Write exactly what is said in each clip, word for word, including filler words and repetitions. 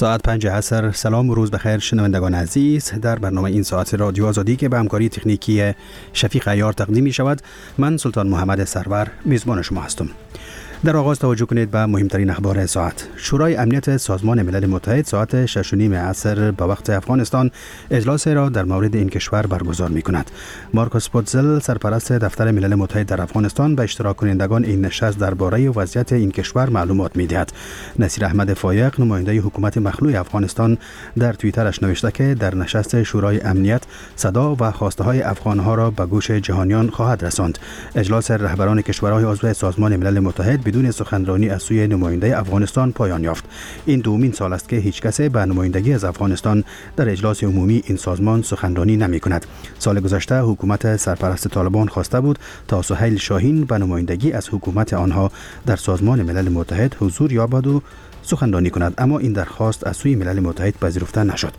ساعت پنج عصر. سلام و روز بخیر شنوندگان عزیز. در برنامه این ساعت رادیو آزادی که به همکاری تکنیکی شفیق عیار تقدیم می شود، من سلطان محمد سرور میزبان شما هستم. در آغاز توجه کنید به مهمترین اخبار ساعت. شورای امنیت سازمان ملل متحد ساعت شش و نیم عصر به وقت افغانستان اجلاس را در مورد این کشور برگزار می کند. مارکوس پوتزل، سرپرست دفتر ملل متحد در افغانستان، به اشتراک کنندگان این نشست درباره وضعیت این کشور معلومات می دهد. نصیر احمد فایق، نماینده حکومت مخلوع افغانستان، در توییترش نوشته که در نشست شورای امنیت صدا و خواسته های افغان ها را به گوش جهانیان خواهد رساند. اجلاس رهبران کشورهای عضو سازمان ملل متحد بدون سخنرانی از سوی نماینده افغانستان پایان یافت. این دومین سال است که هیچ کس به نمایندگی از افغانستان در اجلاس عمومی این سازمان سخنرانی نمی کند. سال گذشته حکومت سرپرست طالبان خواسته بود تا سهیل شاهین به نمایندگی از حکومت آنها در سازمان ملل متحد حضور یابد و سخنرانی کند، اما این درخواست از سوی ملل متحد پذیرفته نشد.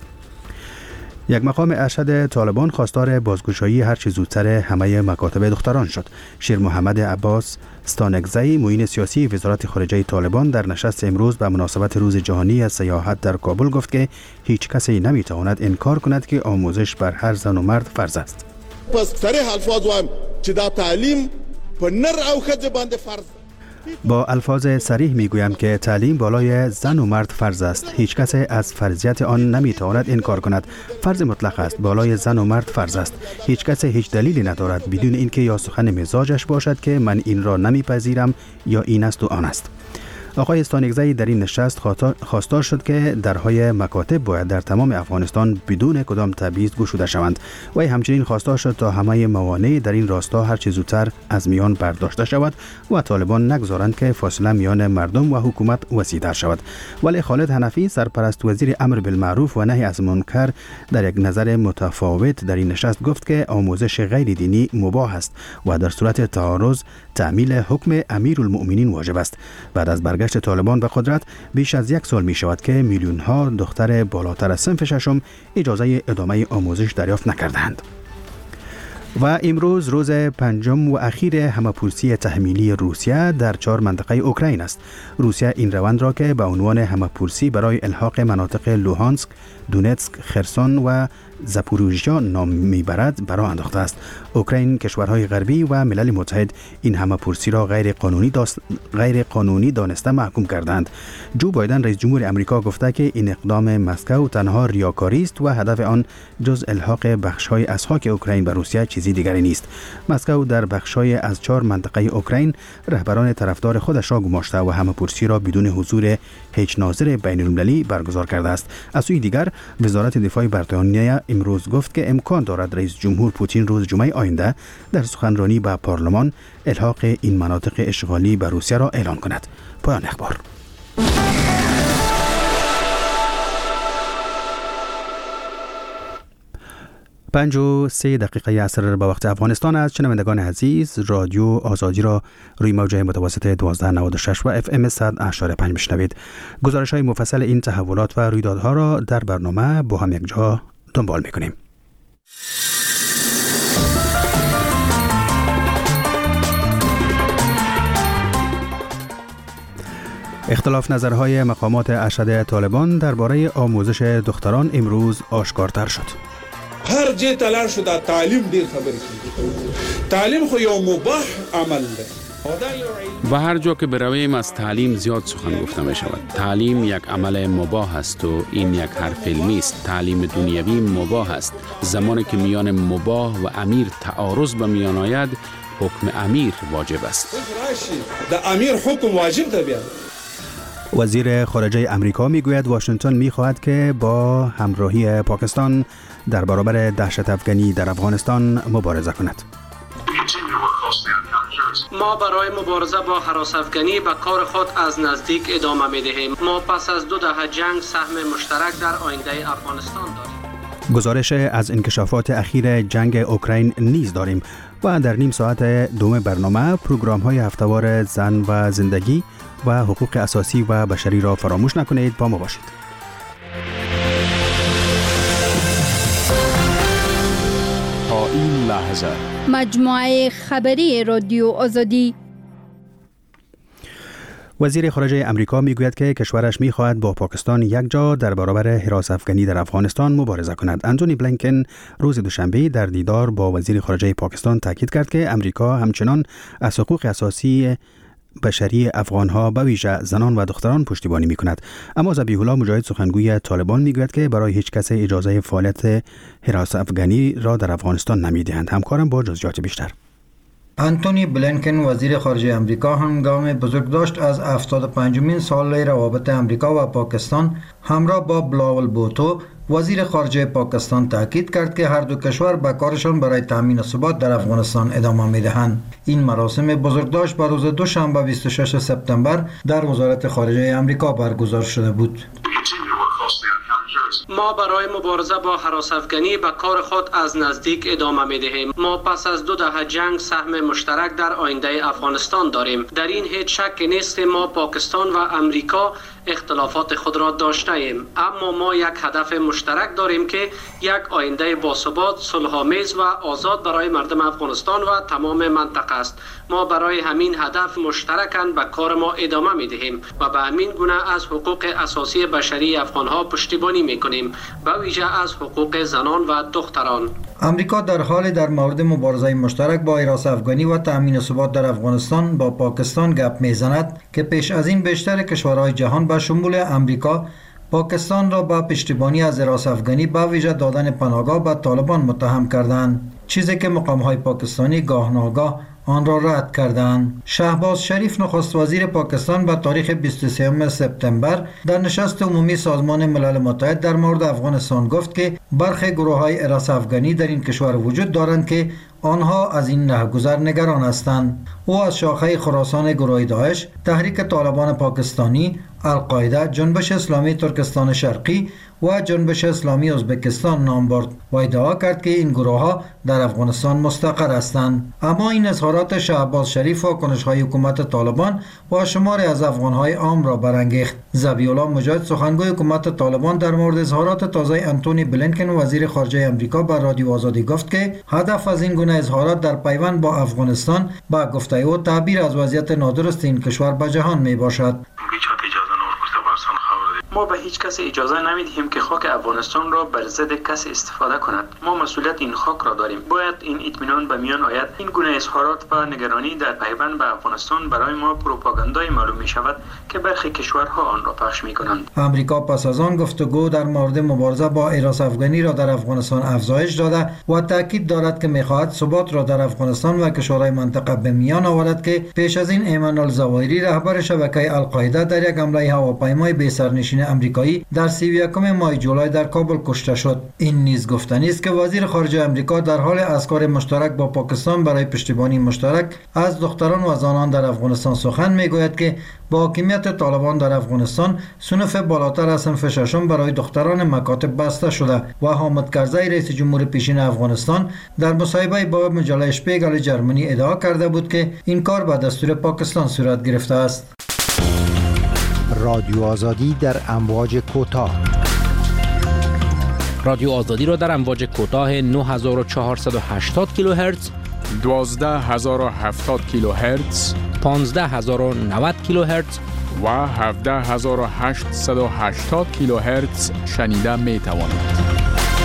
یک مقام ارشد طالبان خواستار بازگشایی هر چه زودتر همه مکاتب دختران شد. شیر محمد عباس ستانکزی، معین سیاسی وزارت خارجه طالبان، در نشست امروز به مناسبت روز جهانی از سیاحت در کابل گفت که هیچ کسی نمیتواند انکار کند که آموزش بر هر زن و مرد فرض است. پس صریح الفاظ وایم چې دا تعلیم په نر او ښځه باندې فرض. با الفاظ صریح میگویم که تعلیم بالای زن و مرد فرض است. هیچ کس از فرضیت آن نمیتواند انکار کند. فرض مطلق است. بالای زن و مرد فرض است. هیچ کس هیچ دلیلی ندارد بدون اینکه یا سخن مزاجش باشد که من این را نمیپذیرم یا این است و آن است. آقای استانکزی در این نشست خواستار شد که درهای مکاتب باید در تمام افغانستان بدون کدام تبعیض گشوده شوند. و همچنین خواستار شد تا همه موانع در این راستا هر چه زودتر از میان برداشته شود و طالبان نگذارند که فاصله میان مردم و حکومت وسیع‌تر شود. ولی خالد حنفی، سرپرست وزیر امر بالمعروف و نهی از منکر، در یک نظر متفاوت در این نشست گفت که آموزش غیر دینی مباح است و در صورت تعارض تعمیل حکم امیرالمؤمنین واجب است. بعد از برگشت طالبان به قدرت بیش از یک سال می شود که میلیون ها دختر بالاتر از صنف ششم اجازه ادامه آموزش دریافت نکردند. و امروز روز پنجم و اخیر همه‌پرسی تحمیلی روسیه در چهار منطقه اوکراین است. روسیه این روند را که به عنوان همه‌پرسی برای الحاق مناطق لوهانسک، دونتسک، خرسون و زاپوروژیا نام میبرد برای انداخته است. اوکراین، کشورهای غربی و ملل متحد این همه‌پرسی را غیر قانونی داست... غیر قانونی دانسته محکوم کردند. جو بایدن رئیس جمهور امریکا گفته که این اقدام مسکو تنها ریاکاری است و هدف آن جز الحاق بخش‌های از خاک اوکراین به روسیه چیزی دیگری نیست. مسکو در بخش‌های از چهار منطقه اوکراین رهبران طرفدار خودش را گماشته و همه‌پرسی را بدون حضور هیچ ناظر بین‌المللی برگزار کرده است. از سوی دیگر وزارت دفاع بریتانیا امروز گفت که امکان دارد رئیس جمهور پوتین روز جمعه آینده در سخنرانی به پارلمان الحاق این مناطق اشغالی به روسیه را اعلان کند. پایان اخبار. پنج و سه دقیقه عصر به وقت افغانستان است. شنوندگان عزیز، رادیو آزادی را روی موجه متوسط دوازده نود و شش و اف ام صد و هشتاد و پنج میشنوید. گزارش های مفصل این تحولات و رویدادها را در برنامه با هم یک جا دنبال میکنیم. اختلاف نظرهای مقامات ارشد طالبان درباره آموزش دختران امروز آشکارتر شد. هر جای تلاش شده تعلیم دیر خبری کنید. تعلیم خو یو مباح عمل ده. و هر جا که برویم از تعلیم زیاد سخن گفته می شود. تعلیم یک عمل مباح است و این یک حرف علمی است. تعلیم دنیوی مباح است. زمانی که میان مباح و امیر تعارض به میان آید، حکم امیر واجب است. ده امیر حکم واجب ده بیاد. وزیر خارجه امریکا میگوید واشنگتن میخواهد که با همراهی پاکستان در برابر دهشت افغانی در افغانستان مبارزه کند. ما برای مبارزه با هراس افغانی به کار خود از نزدیک ادامه می‌دهیم. ما پس از دو دهه جنگ سهم مشترک در آینده افغانستان داریم. گزارش از انکشافات اخیر جنگ اوکراین نیز داریم و در نیم ساعت دوم برنامه پروگرام‌های هفته‌وار زن و زندگی و حقوق اساسی و بشری را فراموش نکنید. با ما باشید. تا این لحظه مجموعه خبری رادیو آزادی. وزیر خارجه امریکا میگوید که کشورش میخواهد با پاکستان یک جا در برابر هراس افغانی در افغانستان مبارزه کند. انتونی بلینکن روز دوشنبه در دیدار با وزیر خارجه پاکستان تاکید کرد که امریکا همچنان از حقوق اساسی بشری افغانها به ویژه زنان و دختران پشتیبانی میکند. اما ذبیح الله مجاهد سخنگوی طالبان میگوید که برای هیچ کس اجازه فعالیت هراس افغانی را در افغانستان نمیدهند. همکارم با جزئیات بیشتر. انتونی بلینکن وزیر خارجه امریکا هنگام بزرگداشت از هفتاد و پنجمین سال روابط امریکا و پاکستان همراه با بلاول بوتو وزیر خارجه پاکستان تاکید کرد که هر دو کشور به کارشان برای تامین ثبات در افغانستان ادامه می‌دهند. این مراسم بزرگداشت بر روز دوشنبه بیست و ششم سپتامبر در وزارت خارجه امریکا برگزار شده بود. ما برای مبارزه با هراس افغانی به کار خود از نزدیک ادامه می دهیم. ما پس از دو دهه جنگ سهم مشترک در آینده افغانستان داریم. در این هیچ شک نیست که ما پاکستان و امریکا اختلافات خود را داشته ایم، اما ما یک هدف مشترک داریم که یک آینده باثبات، صلح‌آمیز و آزاد برای مردم افغانستان و تمام منطقه است. ما برای همین هدف مشترکاً به کار ما ادامه می دهیم و به همین گونه از حقوق اساسی بشری افغانها پشتیبانی می کنیم، به ویژه از حقوق زنان و دختران. امریکا در حال در مورد مبارزه مشترک با هراس افغانی و تامین ثبات در افغانستان با پاکستان گپ میزند که پیش از این بیشتر کشورهای جهان به شمول امریکا پاکستان را با پشتیبانی از هراس افغانی به ویژه دادن پناهگاه به طالبان متهم کردند، چیزی که مقام‌های پاکستانی گاهناگاه آن را رد کردند. شهباز شریف نخست وزیر پاکستان به تاریخ بیست و سوم سپتامبر در نشست عمومی سازمان ملل متحد در مورد افغانستان گفت که برخی گروه‌های هراس افغانی در این کشور وجود دارند که آنها از این رهگذر نگران هستند. او از شاخه خراسان گروه داعش، تحریک طالبان پاکستانی، القاعده، جنبش اسلامی ترکستان شرقی و جنبش اسلامی ازبکستان نام برد و ادعا کرد که این گروه ها در افغانستان مستقر هستند. اما این اظهارات شهباز شریف و کنش‌های حکومت طالبان و شماری از افغان‌های عام را برانگیخت. ذبیح الله مجاهد سخنگوی حکومت طالبان در مورد اظهارات تازه انتونی بلینکن وزیر خارجه امریکا بر رادیو آزادی گفت که هدف از این گونه اظهارات در پیوند با افغانستان با گفته او تعبیر از وضعیت نادرست این کشور به جهان می باشد. ما به هیچ کسی اجازه نمیدهیم که خاک افغانستان را بر ضد کسی استفاده کند. ما مسئولیت این خاک را داریم. باید این اطمینان به میان آید. این گونه اظهارات و نگرانی در پیوند به افغانستان برای ما پروپاگاندای معلوم می شود که برخی کشورها آن را پخش می کنند. امریکا پس از آن گفتگو در مورد مبارزه با هراس افغانی را در افغانستان افزایش داده و تاکید دارد که می خواهد ثبات را در افغانستان و کشورهای منطقه به میان آورد که پیش از این ایمن الظواهری رهبر شبکه القاعده در یک حمله هواپیمای بی سرنشین امریکایی در سی و یکم ماه جولای در کابل کشته شد. این نیز گفتنی است که وزیر خارجه امریکا در حال از کار مشترک با پاکستان برای پشتیبانی مشترک از دختران و زنان در افغانستان سخن میگوید که با حاکمیت طالبان در افغانستان صنف بالاتر از صنف ششم برای دختران مکاتب بسته شده و حامد کرزی رئیس جمهور پیشین افغانستان در مصاحبه با مجله شپیگل جرمنی ادعا کرده بود که این کار به دستور پاکستان صورت گرفته است. رادیو آزادی در امواج کوتاه. رادیو آزادی را در امواج کوتاه نه هزار و چهارصد و هشتاد کیلوهرتز، دوازده هزار و هفتاد کیلوهرتز، پانزده هزار و نود کیلوهرتز و هفده هزار و هشتصد و هشتاد کیلوهرتز شنیده می توانید.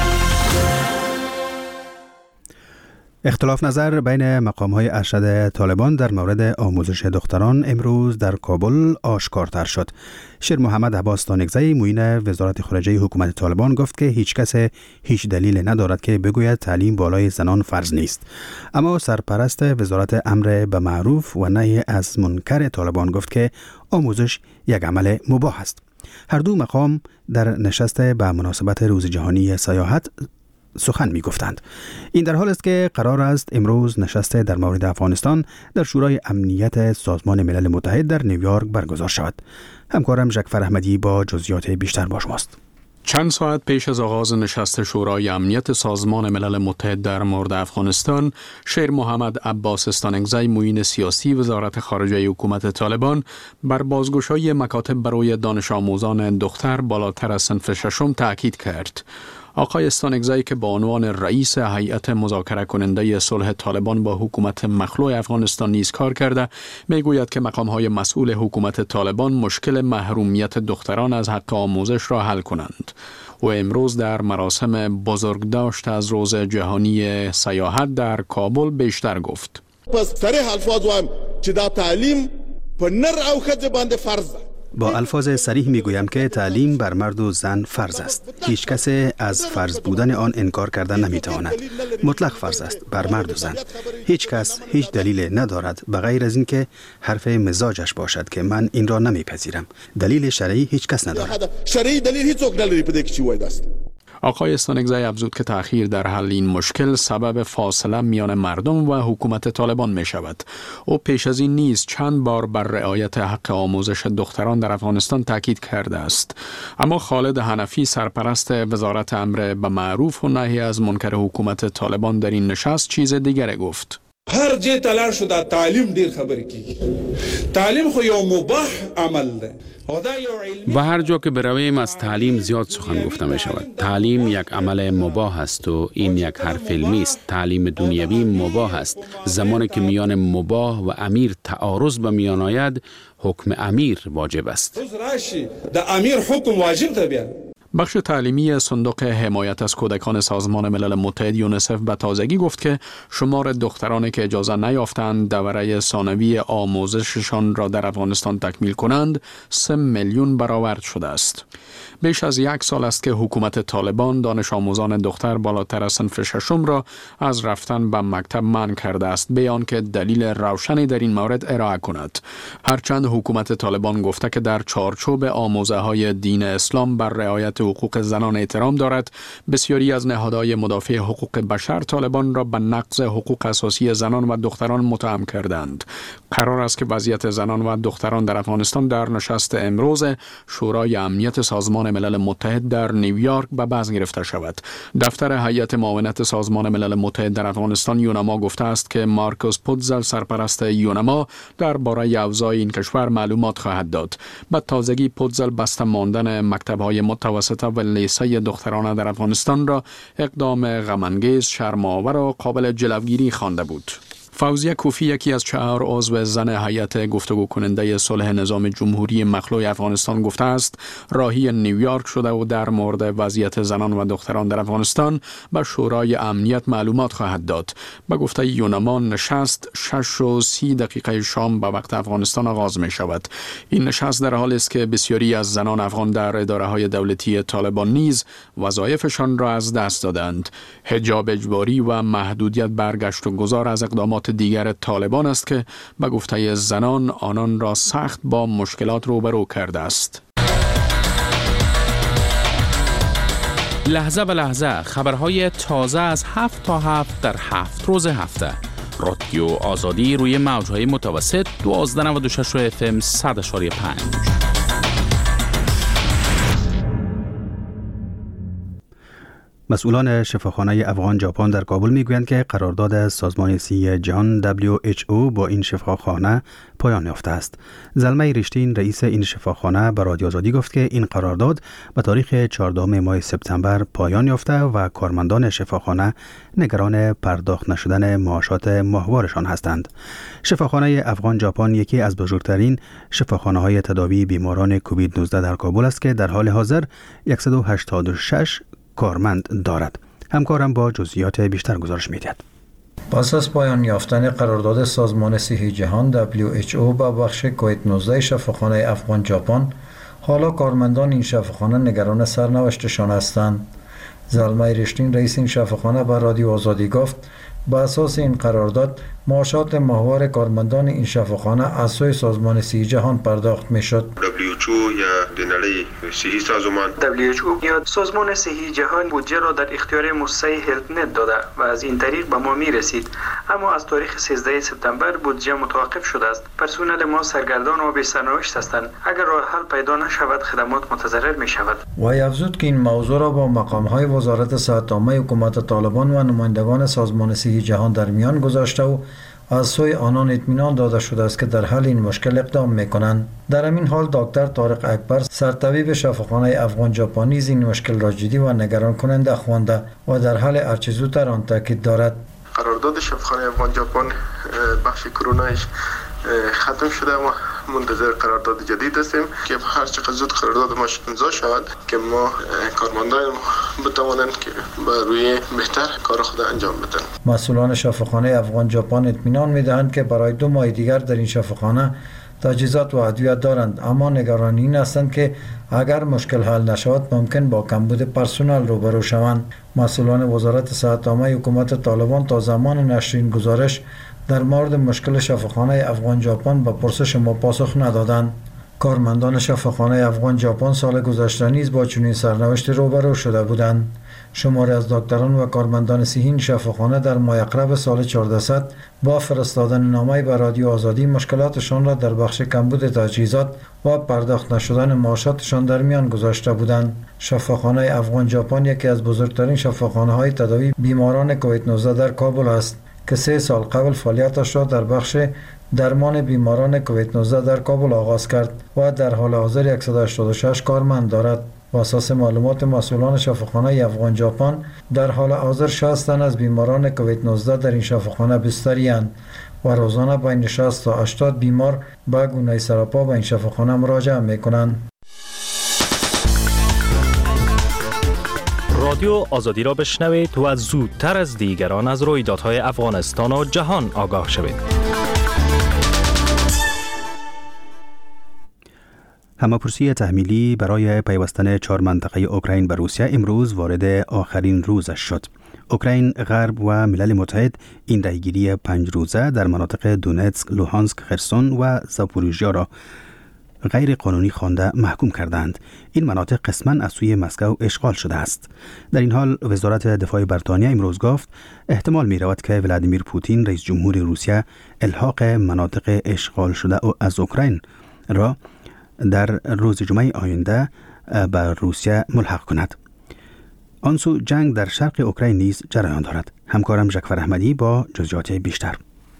اختلاف نظر بین مقام‌های ارشد طالبان در مورد آموزش دختران امروز در کابل آشکارتر شد. شیر محمد عباس تانکزی معین وزارت خارجه حکومت طالبان گفت که هیچ کس هیچ دلیل ندارد که بگوید تعلیم بالای زنان فرض نیست. اما سرپرست وزارت امر به معروف و نهی از منکر طالبان گفت که آموزش یک عمل مباح است. هر دو مقام در نشست به مناسبت روز جهانی سیاحت سخن می گفتند. این در حال است که قرار است امروز نشست در مورد افغانستان در شورای امنیت سازمان ملل متحد در نیویورک برگزار شود. همکارم جعفر احمدی با جزئیات بیشتر با شماست. چند ساعت پیش از آغاز نشست شورای امنیت سازمان ملل متحد در مورد افغانستان، شیر محمد عباس استانکزی معین سیاسی وزارت خارجه حکومت طالبان بر بازگشایی مکاتب برای دانش آموزان دختر بالاتر از صنف ششم تاکید کرد. آقای استانگزی که با عنوان رئیس هیئت مذاکره کننده صلح طالبان با حکومت مخلوع افغانستان نیز کار کرده، میگوید که مقام‌های مسئول حکومت طالبان مشکل محرومیت دختران از حق آموزش را حل کنند. و امروز در مراسم بزرگداشت از روز جهانی سیاحت در کابل بیشتر گفت. پس صریح الفاظ وایم چې دا تعلیم په نر او ښځه باندې فرض ده. با الفاظ صریح میگویم که تعلیم بر مرد و زن فرض است. هیچ کس از فرض بودن آن انکار کردن نمیتواند. مطلق فرض است بر مرد و زن. هیچ کس هیچ دلیل ندارد بغیر از اینکه حرف مزاجش باشد که من این را نمیپذیرم. دلیل شرعی هیچ کس ندارد. شرعی دلیل هیچ څوک نه لري په دې کې چې وایي داست. آقای استانگزی افزود که تأخیر در حل این مشکل سبب فاصله میان مردم و حکومت طالبان می شود. او پیش از این نیز چند بار بر رعایت حق آموزش دختران در افغانستان تاکید کرده است. اما خالد حنفی سرپرست وزارت امر به معروف و نهی از منکر حکومت طالبان در این نشست چیز دیگر گفت. هر جه تلار شده تعلیم دیر خبر کی. تعلیم خو یو مباح عمل ده. و هر جا که برویم از تعلیم زیاد سخن گفته می شود. تعلیم یک عمل مباح است و این یک حرف علمی است. تعلیم دنیوی مباح است. زمانی که میان مباح و امیر تعارض به میان آید، حکم امیر واجب است. د امیر حکم واجب ده بیا. بخش تعلیمی صندوق حمایت از کودکان سازمان ملل متحد یونیسف به تازگی گفت که شمار دخترانی که اجازه نیافتند دوره ثانوی آموزششان را در افغانستان تکمیل کنند سه میلیون برآورد شده است. بیش از یک سال است که حکومت طالبان دانش آموزان دختر بالاتر از صنف ششم را از رفتن به مکتب منع کرده است، به آنکه دلیل روشنی در این مورد ارائه کند. هرچند حکومت طالبان گفته که در چارچوب آموزه های دین اسلام بر رعایت حقوق زنان احترام دارد، بسیاری از نهادهای مدافع حقوق بشر طالبان را به نقض حقوق اساسی زنان و دختران متهم کردند. قرار است که وضعیت زنان و دختران در افغانستان در نشست امروز شورای امنیت سازمان ملل متحد در نیویورک به بحث گرفته شود. دفتر هیئت معاونت سازمان ملل متحد در افغانستان یونما گفته است که مارکوس پودزل سرپرست یونما درباره اوضاع این کشور معلومات خواهد داد. به تازگی پودزل بسته ماندن مکتب‌های متوسطه و لیسه دخترانه در افغانستان را اقدام غم‌انگیز، شرم‌آور و قابل جلوگیری خوانده بود. فوزیه کوفی یکی از چهار عضو زن هیئت گفتگو کننده صلح نظام جمهوری مخلوع افغانستان گفته است راهی نیویورک شده و در مورد وضعیت زنان و دختران در افغانستان به شورای امنیت معلومات خواهد داد. به گفته یونما نشست شش و سی دقیقه شام به وقت افغانستان آغاز می شود. این نشست در حالی است که بسیاری از زنان افغان در اداره های دولتی طالبان نیز وظایفشان را از دست دادند. حجاب اجباری و محدودیت برگشت و گذار از اقدامات دیگر طالبان است که به گفته زنان آنان را سخت با مشکلات روبرو کرده است. لحظه به لحظه خبرهای تازه از هفت تا هفت در هفت روز هفته. رادیو آزادی روی موجهای متوسط دوازده و نود و شش اف ام صد و پنج. مسئولان شفاخانه افغان ژاپن در کابل میگویند که قرارداد سازمان صحی جهان دبلیو اچ او با این شفاخانه پایان یافته است. زلمه رشتین رئیس این شفاخانه به رادیو آزادی گفت که این قرارداد به تاریخ چهاردهم ماه سپتامبر پایان یافته و کارمندان شفاخانه نگران پرداخت نشدن معاشات ماهوارشان هستند. شفاخانه افغان ژاپن یکی از بزرگترین شفاخانه‌های تداوی بیماران کووید نوزده در کابل است که در حال حاضر صد و هشتاد و شش کارمند دارد. همکارم با جزئیات بیشتر گزارش می‌دهد. پس از پایان یافتن قرارداد سازمان صحی جهان دبلیو اچ او با بخش کووید نوزده شفاخانه افغان ژاپن، حالا کارمندان این شفاخانه نگران سرنوشتشان هستند. زلمه رشتین رئیس این شفاخانه به رادیو آزادی گفت با اساس این قرارداد معاشات ماهوار کارمندان این شفاخانه از سوی سازمان صحی جهان پرداخت میشد. دبلیو اچ او یا د نړۍ صحی سازمان دبلیو اچ او یا سازمان صحی جهان بودجه را در اختیار مؤسسه هلت نت داده و از این طریق به ما می رسید، اما از تاریخ سیزده سپتامبر بودجه متوقف شده است. پرسنل ما سرگردان و بی سرنوشت هستند. اگر راه حل پیدا نشود خدمات متضرر می شود. و افزود که این موضوع را با مقام های وزارت صحت عامه حکومت طالبان و نمایندگان سازمان صحی جهان در میان گذاشته و از سوی آنان اطمینان داده شده است که در حل این مشکل اقدام میکنند. در همین حال دکتر طارق اکبر سرطبیب شفاخانه افغان ژاپنی این مشکل را جدی و نگران کننده خوانده و در حل هرچه زودتر آن تاکید دارد. قرارداد شفاخانه افغان ژاپن بخش کرونایش ختم شده و منتظر قرارداد جدید هستیم که هر چقدر زود قرارداد ما امضا شود که ما کارمندان بتوانند که بر روی بهتر کار خود انجام بدن. مسئولان شفاخانه افغان ژاپن اطمینان میدهند که برای دو ماه دیگر در این شفاخانه تجهیزات و ادویه دارند، اما نگران این هستند که اگر مشکل حل نشود ممکن با کمبود پرسنل روبرو شوند. مسئولان وزارت صحت عامه حکومت طالبان تا زمان نشر این گزارش در مورد مشکل شفاخانه افغان ژاپن به پرسش ما پاسخ ندادند. کارمندان شفاخانه افغان ژاپن سال گذشته نیز با چنین سرنوشتی روبرو شده بودند. شماری از دکتران و کارمندان صحی شفاخانه در ماه اکتبر سال چهاردهصد با فرستادن نامه به رادیو آزادی مشکلاتشان را در بخش کمبود تجهیزات و پرداخت نشدن معاشاتشان در میان گذاشته بودند. شفاخانه افغان ژاپن یکی از بزرگترین شفاخانه های تداوی بیماران کووید نوزده در کابل است که سه سال قبل فعالیتش را در بخش درمان بیماران کووید نوزده در کابل آغاز کرد و در حال حاضر صد و هشتاد و شش کارمند دارد. و اساس معلومات مسئولان شفاخانه افغان ژاپن در حال حاضر شصت تن از بیماران کووید نوزده در این شفاخانه بستری اند و روزانه بین شصت تا هشتاد بیمار با گونه سراپا به این شفاخانه مراجعه میکنند. رادیو آزادی را بشنوید و زودتر از دیگران از رویدادهای افغانستان و جهان آگاه شوید. همه‌پرسی تحمیلی برای پیوستن چهار منطقه اوکراین به روسیه امروز وارد آخرین روزش شد. اوکراین، غرب و ملل متحد این درگیری پنج روزه در مناطق دونتسک، لوهانسک، خرسون و زاپوریژیا را غیر قانونی خوانده محکوم کردند. این مناطق قسماً از سوی مسکو اشغال شده است. در این حال وزارت دفاع بریتانیا امروز گفت احتمال می رود که ولادیمیر پوتین رئیس جمهور روسیه الحاق مناطق اشغال شده از اوکراین را در روز جمعه آینده به روسیه ملحق کند. آنسو جنگ در شرق اوکراین نیز جریان دارد. همکارم جعفر احمدی با جزئیات بیشتر.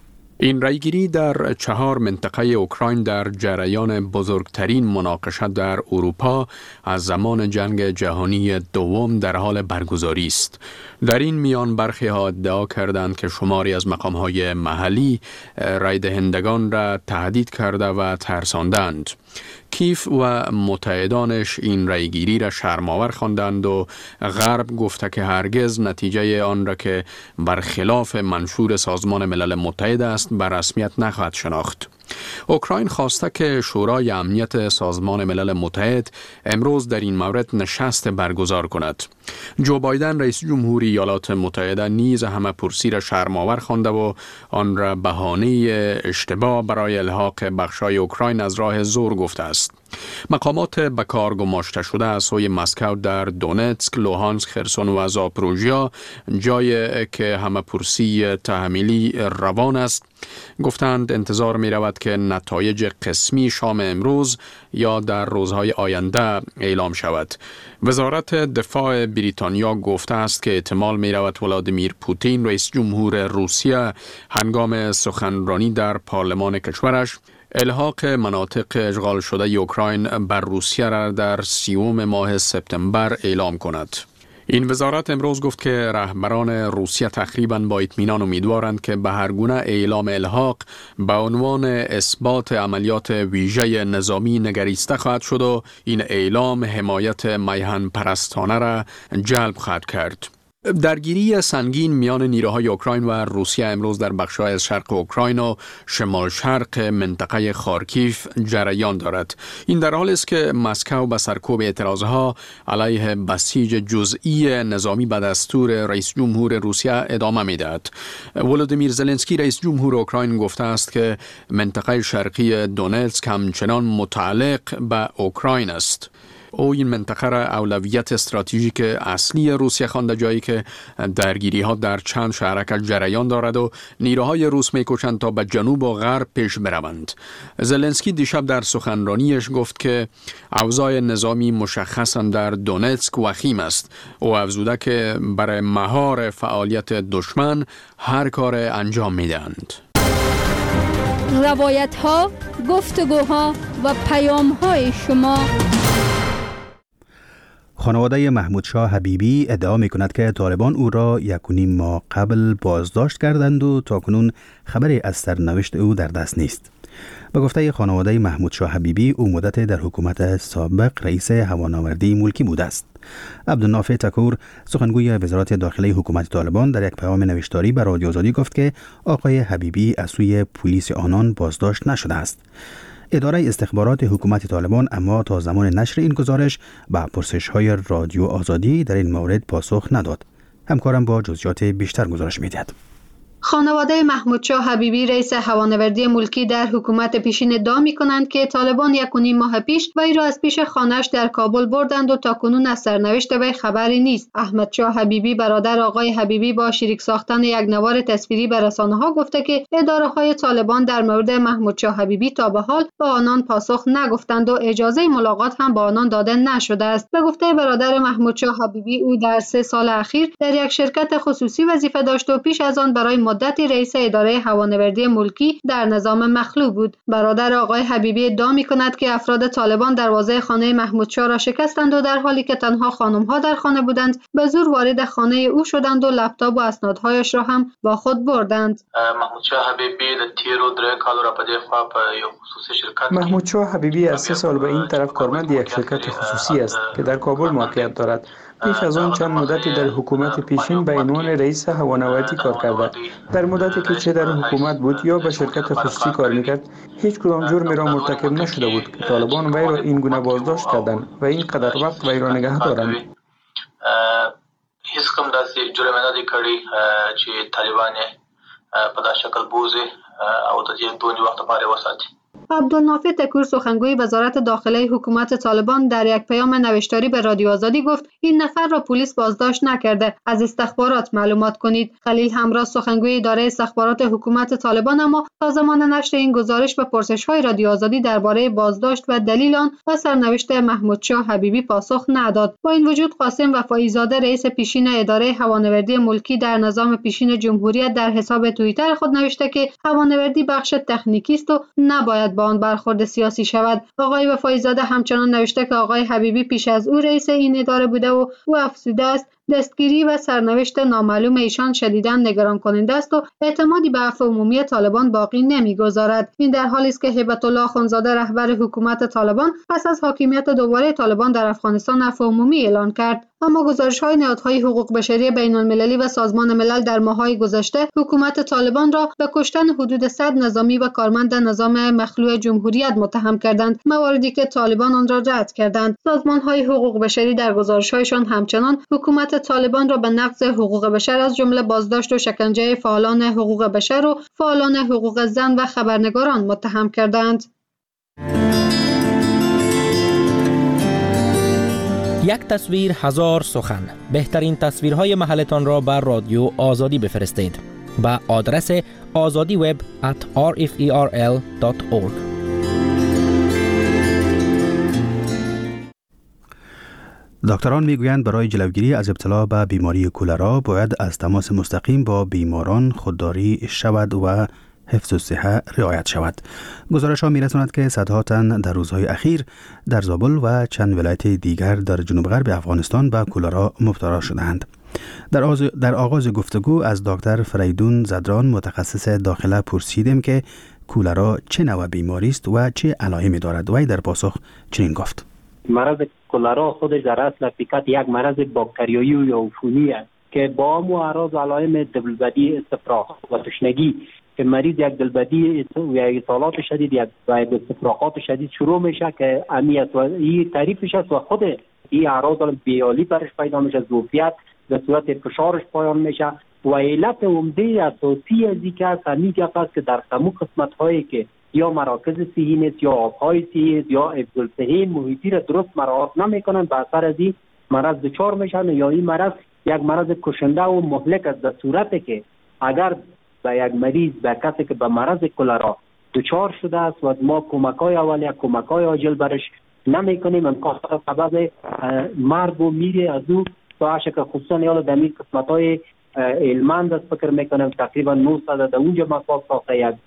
این رایگیری در چهار منطقه اوکراین در جریان بزرگترین مناقشه در اروپا از زمان جنگ جهانی دوم در حال برگزاری است. در این میان برخی ها ادعا کردند که شماری از مقام‌های محلی رای دهندگان را تهدید کرده و ترساندند. کیف و متحدانش این رایگیری را شرم‌آور خواندند و غرب گفته که هرگز نتیجه آن را که برخلاف منشور سازمان ملل متحد است بر رسمیت نخواهد شناخت. اوکراین خواسته که شورای امنیت سازمان ملل متحد امروز در این مورد نشست برگزار کند. جو بایدن رئیس جمهوری ایالات متحده نیز همه پرسی را شرم‌آور خوانده و آن را بهانه اشتباه برای الحاق بخشای اوکراین از راه زور گفته است. مقامات به کار گماشته شده از سوی مسکو در دونتسک، لوهانسک، خرسون و زاپوریژیا، جایی که همه پرسی تحمیلی روان است، گفتند انتظار می رود که نتایج قسمی شام امروز یا در روزهای آینده اعلام شود. وزارت دفاع بریتانیا گفته است که احتمال می رود ولادیمیر پوتین رئیس جمهور روسیه هنگام سخنرانی در پارلمان کشورش الحاق مناطق اشغال شده اوکراین بر روسیه را در سیوم ماه سپتامبر اعلام کند. این وزارت امروز گفت که رهبران روسیه تقریباً با اطمینان امیدوارند که به هر گونه اعلام الحاق به عنوان اثبات عملیات ویژه نظامی نگریسته خواهد شد و این اعلام حمایت میهن پرستانه را جلب خواهد کرد. درگیری سنگین میان نیروهای اوکراین و روسیه امروز در بخش‌های از شرق اوکراین و شمال شرق منطقه خارکیف جریان دارد. این در حالی است که مسکو به سرکوب اعتراضها علیه بسیج جزئی نظامی به دستور رئیس جمهور روسیه ادامه می‌دهد. ولودیمیر زلنسکی رئیس جمهور اوکراین گفته است که منطقه شرقی دونتسک همچنان متعلق به اوکراین است. او این منطقه را اولویت استراتژیک اصلی روسیه خوانده، جایی که درگیری ها در چند شهرک جریان دارد و نیروهای روس می‌کوشند تا به جنوب و غرب پیش بروند. زلنسکی دیشب در سخنرانیش گفت که اوضاع نظامی مشخصاً در دونتسک وخیم است. او افزوده که برای مهار فعالیت دشمن هر کار انجام می‌دهند. روایت ها، گفتگوها و پیام های شما. خانواده محمود شاه حبیبی ادعا می کند که طالبان او را یک و نیم ماه قبل بازداشت کردند و تاکنون خبری از سرنوشت او در دست نیست. به گفته خانواده محمود شاه حبیبی، او مدت در حکومت سابق رئیس هوانوردی ملکی بوده است. عبدالنافع تکور، سخنگوی وزارت داخلی حکومت طالبان، در یک پیام نوشتاری به رادیو آزادی گفت که آقای حبیبی از سوی پلیس آنان بازداشت نشده است. اداره استخبارات حکومت طالبان اما تا زمان نشر این گزارش به پرسش‌های رادیو آزادی در این مورد پاسخ نداد. همکارم با جزئیات بیشتر گزارش می‌دهد. خانواده محمود شاه حبیبی رئیس هوانوردی ملکی در حکومت پیشین ادعا می‌کنند که طالبان یک و نیم ماه پیش وی را از پیش خانه‌اش در کابل بردند و تاکنون از سرنوشت وی خبری نیست. احمد شاه حبیبی برادر آقای حبیبی با شریک ساختن یک نوار تصویری به رسانه‌ها گفته که اداره‌های طالبان در مورد محمود شاه حبیبی تا به حال با آنان پاسخ نگفتند و اجازه ملاقات هم با آنان داده نشده است. به گفته برادر محمود شاه حبیبی، او در سه سال اخیر در یک شرکت خصوصی وظیفه داشت و پیش از آن برای مدتی رئیس اداره هوانوردی ملکی در نظام مخلوع بود. برادر آقای حبیبی ادعا می‌کند که افراد طالبان دروازه خانه محمود شاه را شکستند و در حالی که تنها خانم‌ها در خانه بودند به زور وارد خانه او شدند و لپتاپ و اسنادهایش را هم با خود بردند. محمود شاه حبیبی د تیرو درې کالو را په دې خوا په یو خصوصي شرکت محمود شاه حبیبی از سه سال به این طرف کارمند یک شرکت خصوصی است که در کابل موقعیت دارد. پیش از آن چند مدتی در حکومت پیشین به عنوان رئیس هوانوردی کار کرد. در مدتی که چه در حکومت بود یا به شرکت خصوصی کار میکرد، هیچ کدام جرمی را مرتکب نشده بود که طالبان وی را این گونه بازداشت کردند و این قدر وقت وی را نگه دارند. هیڅ کوم داسې جرم نه دی کړی چې طالبان په داسې شکل بوزي او د دې دونی وخت لپاره وساتي. عبدالنافع تکور، سخنگوی وزارت داخلی حکومت طالبان، در یک پیام نوشتاری به رادیو آزادی گفت این نفر را پلیس بازداشت نکرده، از استخبارات معلومات کنید. خلیل همراز، سخنگوی اداره استخبارات حکومت طالبان، اما تا زمان نشر این گزارش به پرسش‌های رادیو آزادی درباره بازداشت و دلیل آن و سرنوشت محمود شاه حبیبی پاسخ نداد. با این وجود قاسم وفایی زاده، رئیس پیشین اداره هوانوردی ملکی در نظام پیشین جمهوریت، در حساب توییتر خود نوشته که هوانوردی بخش تکنیکی است و نباید با آن برخورد سیاسی شود. آقای وفایی زاده همچنان نوشته که آقای حبیبی پیش از او رئیس این اداره بوده و او افزوده است دستگیری و سرنوشت نامعلوم ایشان شدیداً نگران کننده است و اعتمادی به عفو عمومی طالبان باقی نمیگذارد. این در حالی است که هیبت الله اخوندزاده، رهبر حکومت طالبان، پس از حاکمیت دوباره طالبان در افغانستان عفو عمومی اعلان کرد. اما گزارش‌های نهادهای حقوق بشری بین‌المللی و سازمان ملل در ماه‌های گذشته حکومت طالبان را به کشتن حدود صد نظامی و کارمند نظام مخلوع جمهوریت متهم کردند، مواردی که طالبان آن را رد کردند. سازمان‌های حقوق بشری در گزارش‌هایشان همچنان حکومت طالبان را به نقض حقوق بشر از جمله بازداشت و شکنجه فعالان حقوق بشر و فعالان حقوق زن و خبرنگاران متهم کردند. یک تصویر هزار سخن. بهترین تصویرهای محلتان را بر رادیو آزادی بفرستید با آدرس azadiweb at r f e r l dot org. دکتران میگویند برای جلوگیری از ابتلا به بیماری کولرا باید از تماس مستقیم با بیماران خودداری شود و حفظ الصحه رعایت شود. گزارش ها میرساند که صدها تن در روزهای اخیر در زابل و چند ولایت دیگر در جنوب غرب افغانستان به کولرا مبتلا شدند. در, آز... در آغاز گفتگو از دکتر فریدون زدران، متخصص داخله، پرسیدیم که کولرا چه نوع بیماری است و چه علائمی دارد. وی در پاسخ چنین گفت: مرض کولرا خودش در اصل حقیقت یک مرض باکتریایی یا عفونی است که با همو اعراض و علائم دلبدی، استفراغ و تشنگی که مریض یک دلبدی و اصالات شدید یک استفراغات شدید شروع میشه که امیت و این تعریفش است و خود این اعراض بیالی برش پیدا میشه، ظرفیت به صورت فشارش پایان میشه و علت عمده اساسی از این که همیشه است که در تمام قسمت هایی که یا مراکز صحی نیست یا آبهای صحی یا افضل صحی محیطی را درست مراعات نمیکنن، به اثر از این مرض دچار میشن یا این مرض یک مرض کشنده و مهلک است، در صورتی که اگر به یک مریض، به کسی که به مرض کولرا دچار شده است و ما کمک‌های اول یا کمک‌های عاجل برش نمی‌کنیم، امکان سبب مرگ و میره از او تا شکل خصوصا یا در این قسمت‌های هلمند است فکر می‌کنم تقریبا نهصد در اونجا مسواک ساخته یک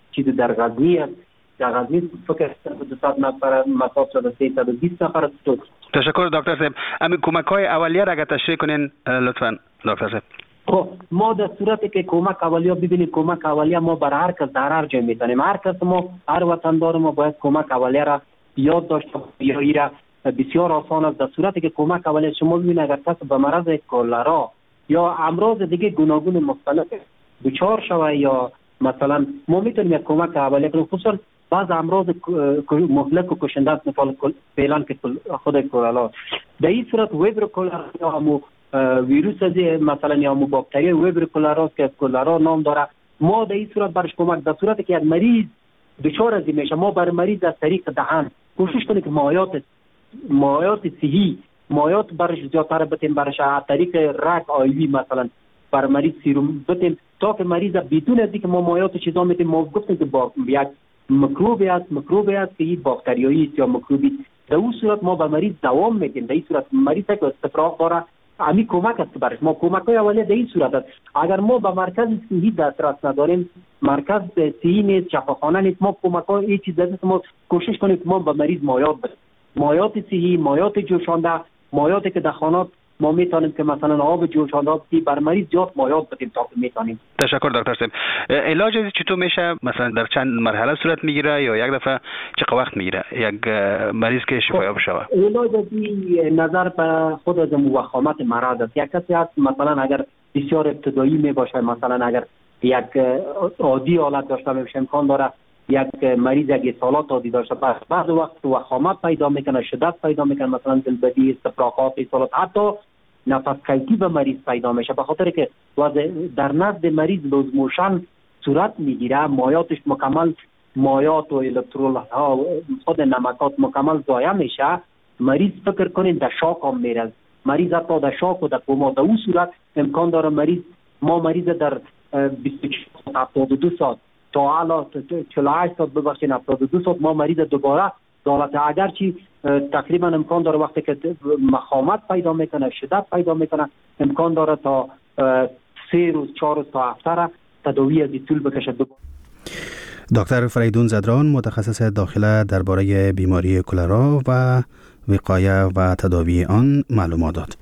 چیز در غزنی است، در غزنی فکر دویست نفر مصاب شده، سیصد و بیست نفر است. تشکر دکتر صاحب. همین کمک های اولیه را اگر تشریح کنین لطفا دکتر صاحب. خب ما در صورتی که کمک اولیه ببینید، کمک اولیه ما بر هر کس در هر جای میتونیم، هر کس ما هر وطندار ما باید کمک اولیه را یاد داشته یا ایرا بسیار آسان است. در صورتی که کمک اولیه شما ببینید اگر کس به مرض کلرا یا امراض دیگه گوناگون مختلف دچار شوه یا مثلا ما میتونیم یک کمک اولیه کنیم، خصوصا بعض امراض مهلک و کشنده است، مثلا فعلا که خود کلرا. در این صورت وبر کلرا یا همو ویروس از مثلا یا همو باکتری وبر کلرا که کلرا نام داره، ما در این صورت برش کمک، در صورتی که یک مریض دچار از میشه ما بر مریض از طریق دهان کوشش کنیم که مایات مایات صحی مایات برش زیادتر بتیم، برش از طریق رگ آیوی مثلا بر مریض سیروم بتیم تا که مریض بدون از اینکه ما مایات چیزا میتیم ما گفتیم که با یک میکروبی است میکروبی است که این باکتریایی است یا میکروبی، در اون صورت ما به مریض دوام میدیم. در این صورت مریض که استفراغ داره امی کمک است برش ما کمک های اولیه در این صورت است. اگر ما به مرکز صحی دسترس نداریم، مرکز صحی نیست، شفاخانه نیست، ما کمک های این چیز است ما کوشش کنیم که ما به مریض مایات بدیم، مایات صحی، مایات جوشانده، مایاتی که در خانات ما میتونیم که مثلا آب جوشانده بدیم بر مریض زیاد مایات بدیم تا که میتونیم. تشکر دکتر صاحب. علاج چطور میشه؟ مثلا در چند مرحله صورت میگیره یا یک دفعه چقدر وقت میگیره یک مریض که شفایاب شود؟ علاج از نظر به خود از وخامت مرض است. یک کسی هست مثلا اگر بسیار ابتدایی می باشه، مثلا اگر یک عادی حالت داشته باشه امکان داره یک مریض یک سالات عادی داشته باشه، بعد وقت وخامت پیدا میکنه، شدت پیدا میکنه، مثلا دلبدی، استفراغات، سالات، حتی نفس کیفی به مریض پیدا میشه، به خاطر که در نزد مریض لوز موشن صورت میگیره، مایاتش مکمل مایات و الکترولات ها خود نمکات مکمل ضایع میشه، مریض فکر کنین در شاک هم میره، مریض حتی در شاک و در کما. در اون صورت امکان داره مریض ما مریض در بیست و چهار تا هفتاد و دو ساعت تا حالا چهل و هشت ساعت ببخشید هفتاد و دو ساعت ما مریض دوباره دولت اگرچه تقریبا امکان داره وقتی که مخامت پیدا میکنه، شدت پیدا میکنه، امکان داره تا سه روز چهار روز تا هفته را تداوی از طول بکشه. دکتر فریدون زدران متخصص داخله درباره بیماری کلرا و وقایه و تداوی آن معلومات داد.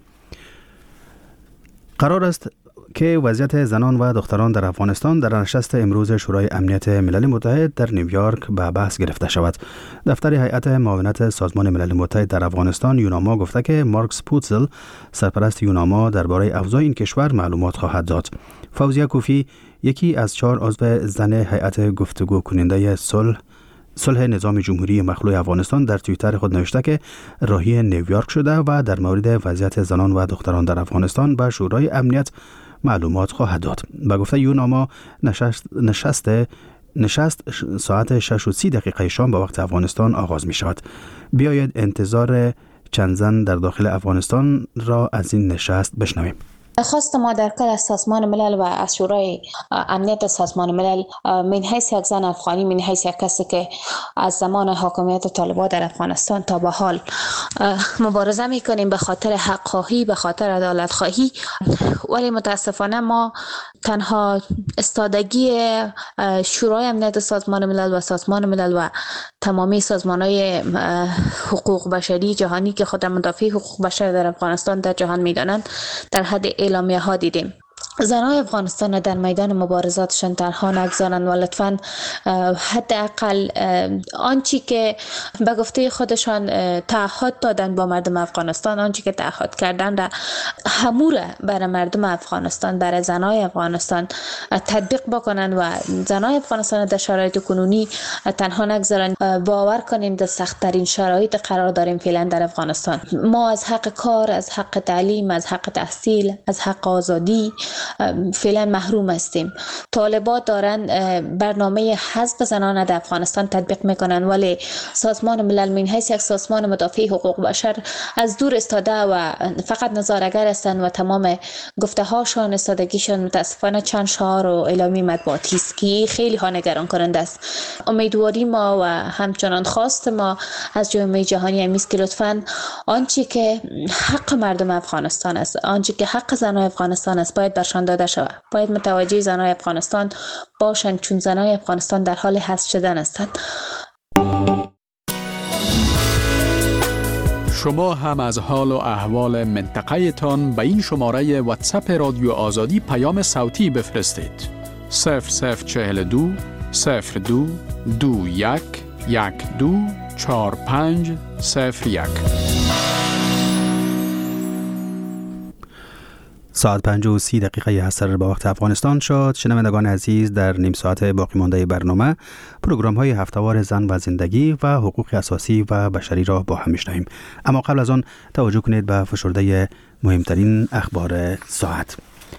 قرار است که وضعیت زنان و دختران در افغانستان در نشست امروز شورای امنیت ملل متحد در نیویورک به بحث گرفته شود. دفتر هیئت معاونت سازمان ملل متحد در افغانستان یوناما گفته که مارکس پوتزل سرپرست یوناما درباره اوضاع این کشور معلومات خواهد داد. فوزیه کوفی یکی از چهار عضو زن هیئت گفتگو کننده صلح صلح نظام جمهوری مخلوع افغانستان در توییتر خود نوشته که راهی نیویورک شده و در مورد وضعیت زنان و دختران در افغانستان به شورای امنیت معلومات خواهد داد. به گفته یوناما نشست نشست نشست ساعت شش و سی دقیقه شام به وقت افغانستان آغاز می شود. بیایید انتظار چند زن در داخل افغانستان را از این نشست بشنویم. خواست ما در کل از سازمان ملل و از شورای امنیت سازمان ملل من حیث یک زن افغانی، من حیث یک کسی که از زمان حاکمیت طالبان در افغانستان تا به حال مبارزه میکنیم به خاطر حق خواهی، به خاطر عدالت خواهی، ولی متاسفانه ما تنها استادگی شورای امنیت سازمان ملل و سازمان ملل و تمامی سازمان‌های حقوق بشری جهانی که خود مدافع حقوق بشر در افغانستان در جهان میدانند در حد اعلامیه ها دیدیم. زنان افغانستان در میدان مبارزاتشان تنها نگذارند و لطفاً حداقل آنچه که به گفته خودشان تعهد دادن با مردم افغانستان، آنچه که تعهد کردن را هموره برای مردم افغانستان، برای زنای افغانستان تطبیق بکنن و زنای افغانستان در شرایط کنونی تنها نگذارن. باور کنیم در سخت‌ترین شرایط قرار داریم فعلا در افغانستان. ما از حق کار، از حق تعلیم، از حق تحصیل، از حق آزادی فعلا محروم هستیم. طالبان دارن برنامه حذف زنان در افغانستان تطبیق میکنن، ولی سازمان ملل من حیث یک سازمان مدافع حقوق بشر از دور استاده و فقط نظاره‌گر هستند و تمام گفته هاشون استادگیشون متاسفانه چند شعار و اعلامی مطبوعاتی است که خیلی ها نگران کننده است. امیدواری ما و همچنان خواست ما از جامعه جهانی است که لطفاً آنچه که حق مردم افغانستان است، آنچه که حق زنان افغانستان است باید برشان بهشان داده شود. باید متوجه زنان افغانستان باشند چون زنان افغانستان در حال حذف شدن هستند. شما هم از حال و احوال منطقه تان به این شماره واتساپ رادیو آزادی پیام صوتی بفرستید. صفر صفر چهل دو صفر دو دو یک یک دو چهار پنج صفر یک. ساعت پنج و سی دقیقه حصر به وقت افغانستان شد. شنوندگان عزیز، در نیم ساعت باقی مانده برنامه پروگرام های هفته‌وار زن و زندگی و حقوق اساسی و بشری را با هم میشنویم. اما قبل از آن توجه کنید به فشرده مهمترین اخبار ساعت.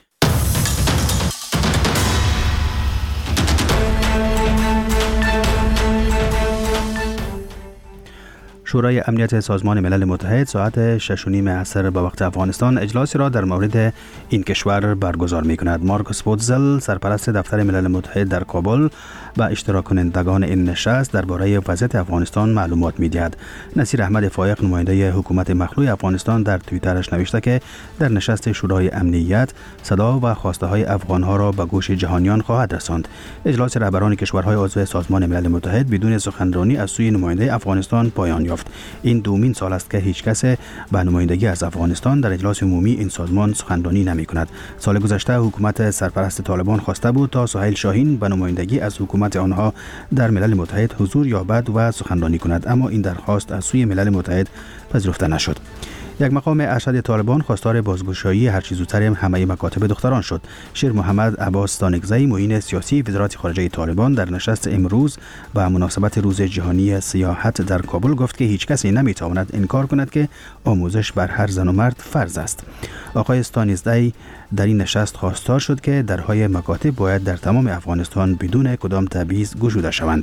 شورای امنیت سازمان ملل متحد ساعت شش و نیم عصر به وقت افغانستان اجلاسی را در مورد این کشور برگزار می کند. مارکوس بوتزل، سرپرست دفتر ملل متحد در کابل، به اشتراک کنندگان این نشست درباره وضعیت افغانستان معلومات می دهد. نصیر احمد فایق، نماینده حکومت مخلوع افغانستان، در توییترش نوشته که در نشست شورای امنیت صدا و خواسته های افغان ها را به گوش جهانیان خواهد رساند. اجلاس رهبران کشورهای عضو سازمان ملل متحد بدون سخنرانی از سوی نماینده افغانستان پایان یافت. این دومین سال است که هیچ کس به نمایندگی از افغانستان در اجلاس عمومی این سازمان سخنرانی نمی کند. سال گذشته حکومت سرپرست طالبان خواسته بود تا سهیل شاهین به نمایندگی از حکومت آنها در ملل متحد حضور یابد و سخنرانی کند، اما این درخواست از سوی ملل متحد پذیرفته نشد. یک مقام ارشد طالبان خواستار بازگشایی هرچه زودتر همه مکاتب دختران شد. شیر محمد عباس تانکزی، معین سیاسی وزارت خارجه طالبان، در نشست امروز به مناسبت روز جهانی سیاحت در کابل گفت که هیچ کسی نمیتواند انکار کند که آموزش بر هر زن و مرد فرض است. آقای استانیزدی در این نشست خواستار شد که درهای مکاتب باید در تمام افغانستان بدون کدام تبعیض گشوده شوند.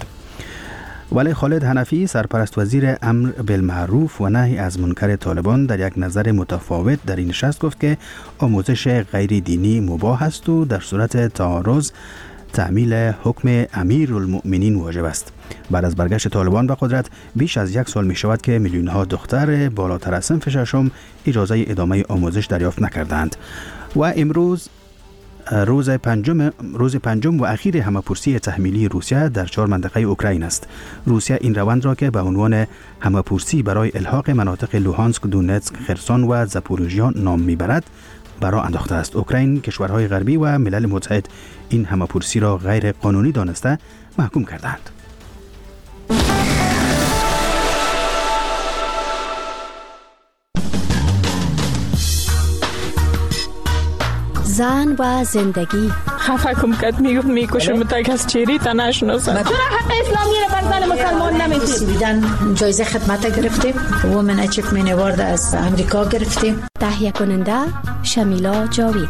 ولی خالد حنفی، سرپرست وزیر امر بالمعروف و نهی از منکر طالبان، در یک نظر متفاوت در این نشست گفت که آموزش غیر دینی مباح است و در صورت تعارض تعمیل حکم امیرالمؤمنین واجب است. بعد از برگشت طالبان به قدرت بیش از یک سال می شود که میلیون ها دختر بالاتر از صنف ششم اجازه ادامه آموزش دریافت نکردند و امروز روز پنجم روز پنجم و اخیر همه‌پرسی تحمیلی روسیه در چهار منطقه اوکراین است. روسیه این روند را که به عنوان همه‌پرسی برای الحاق مناطق لوهانسک، دونتسک، خرسون و زاپوروژیا نام میبرد برا انداخته است. اوکراین، کشورهای غربی و ملل متحد این همه‌پرسی را غیر قانونی دانسته محکوم کردند. زن و زندگی. خفه کم کد میگفت میکشم تا از چیری تا نشناسن. چرا حق اسلامی رو بر زن مسلمان نمیدید؟ بیدن جایزه خدمت گرفتیم، وومن اچیومنت اوارد از امریکا گرفتیم. تهیه کننده شمیلا جاوید.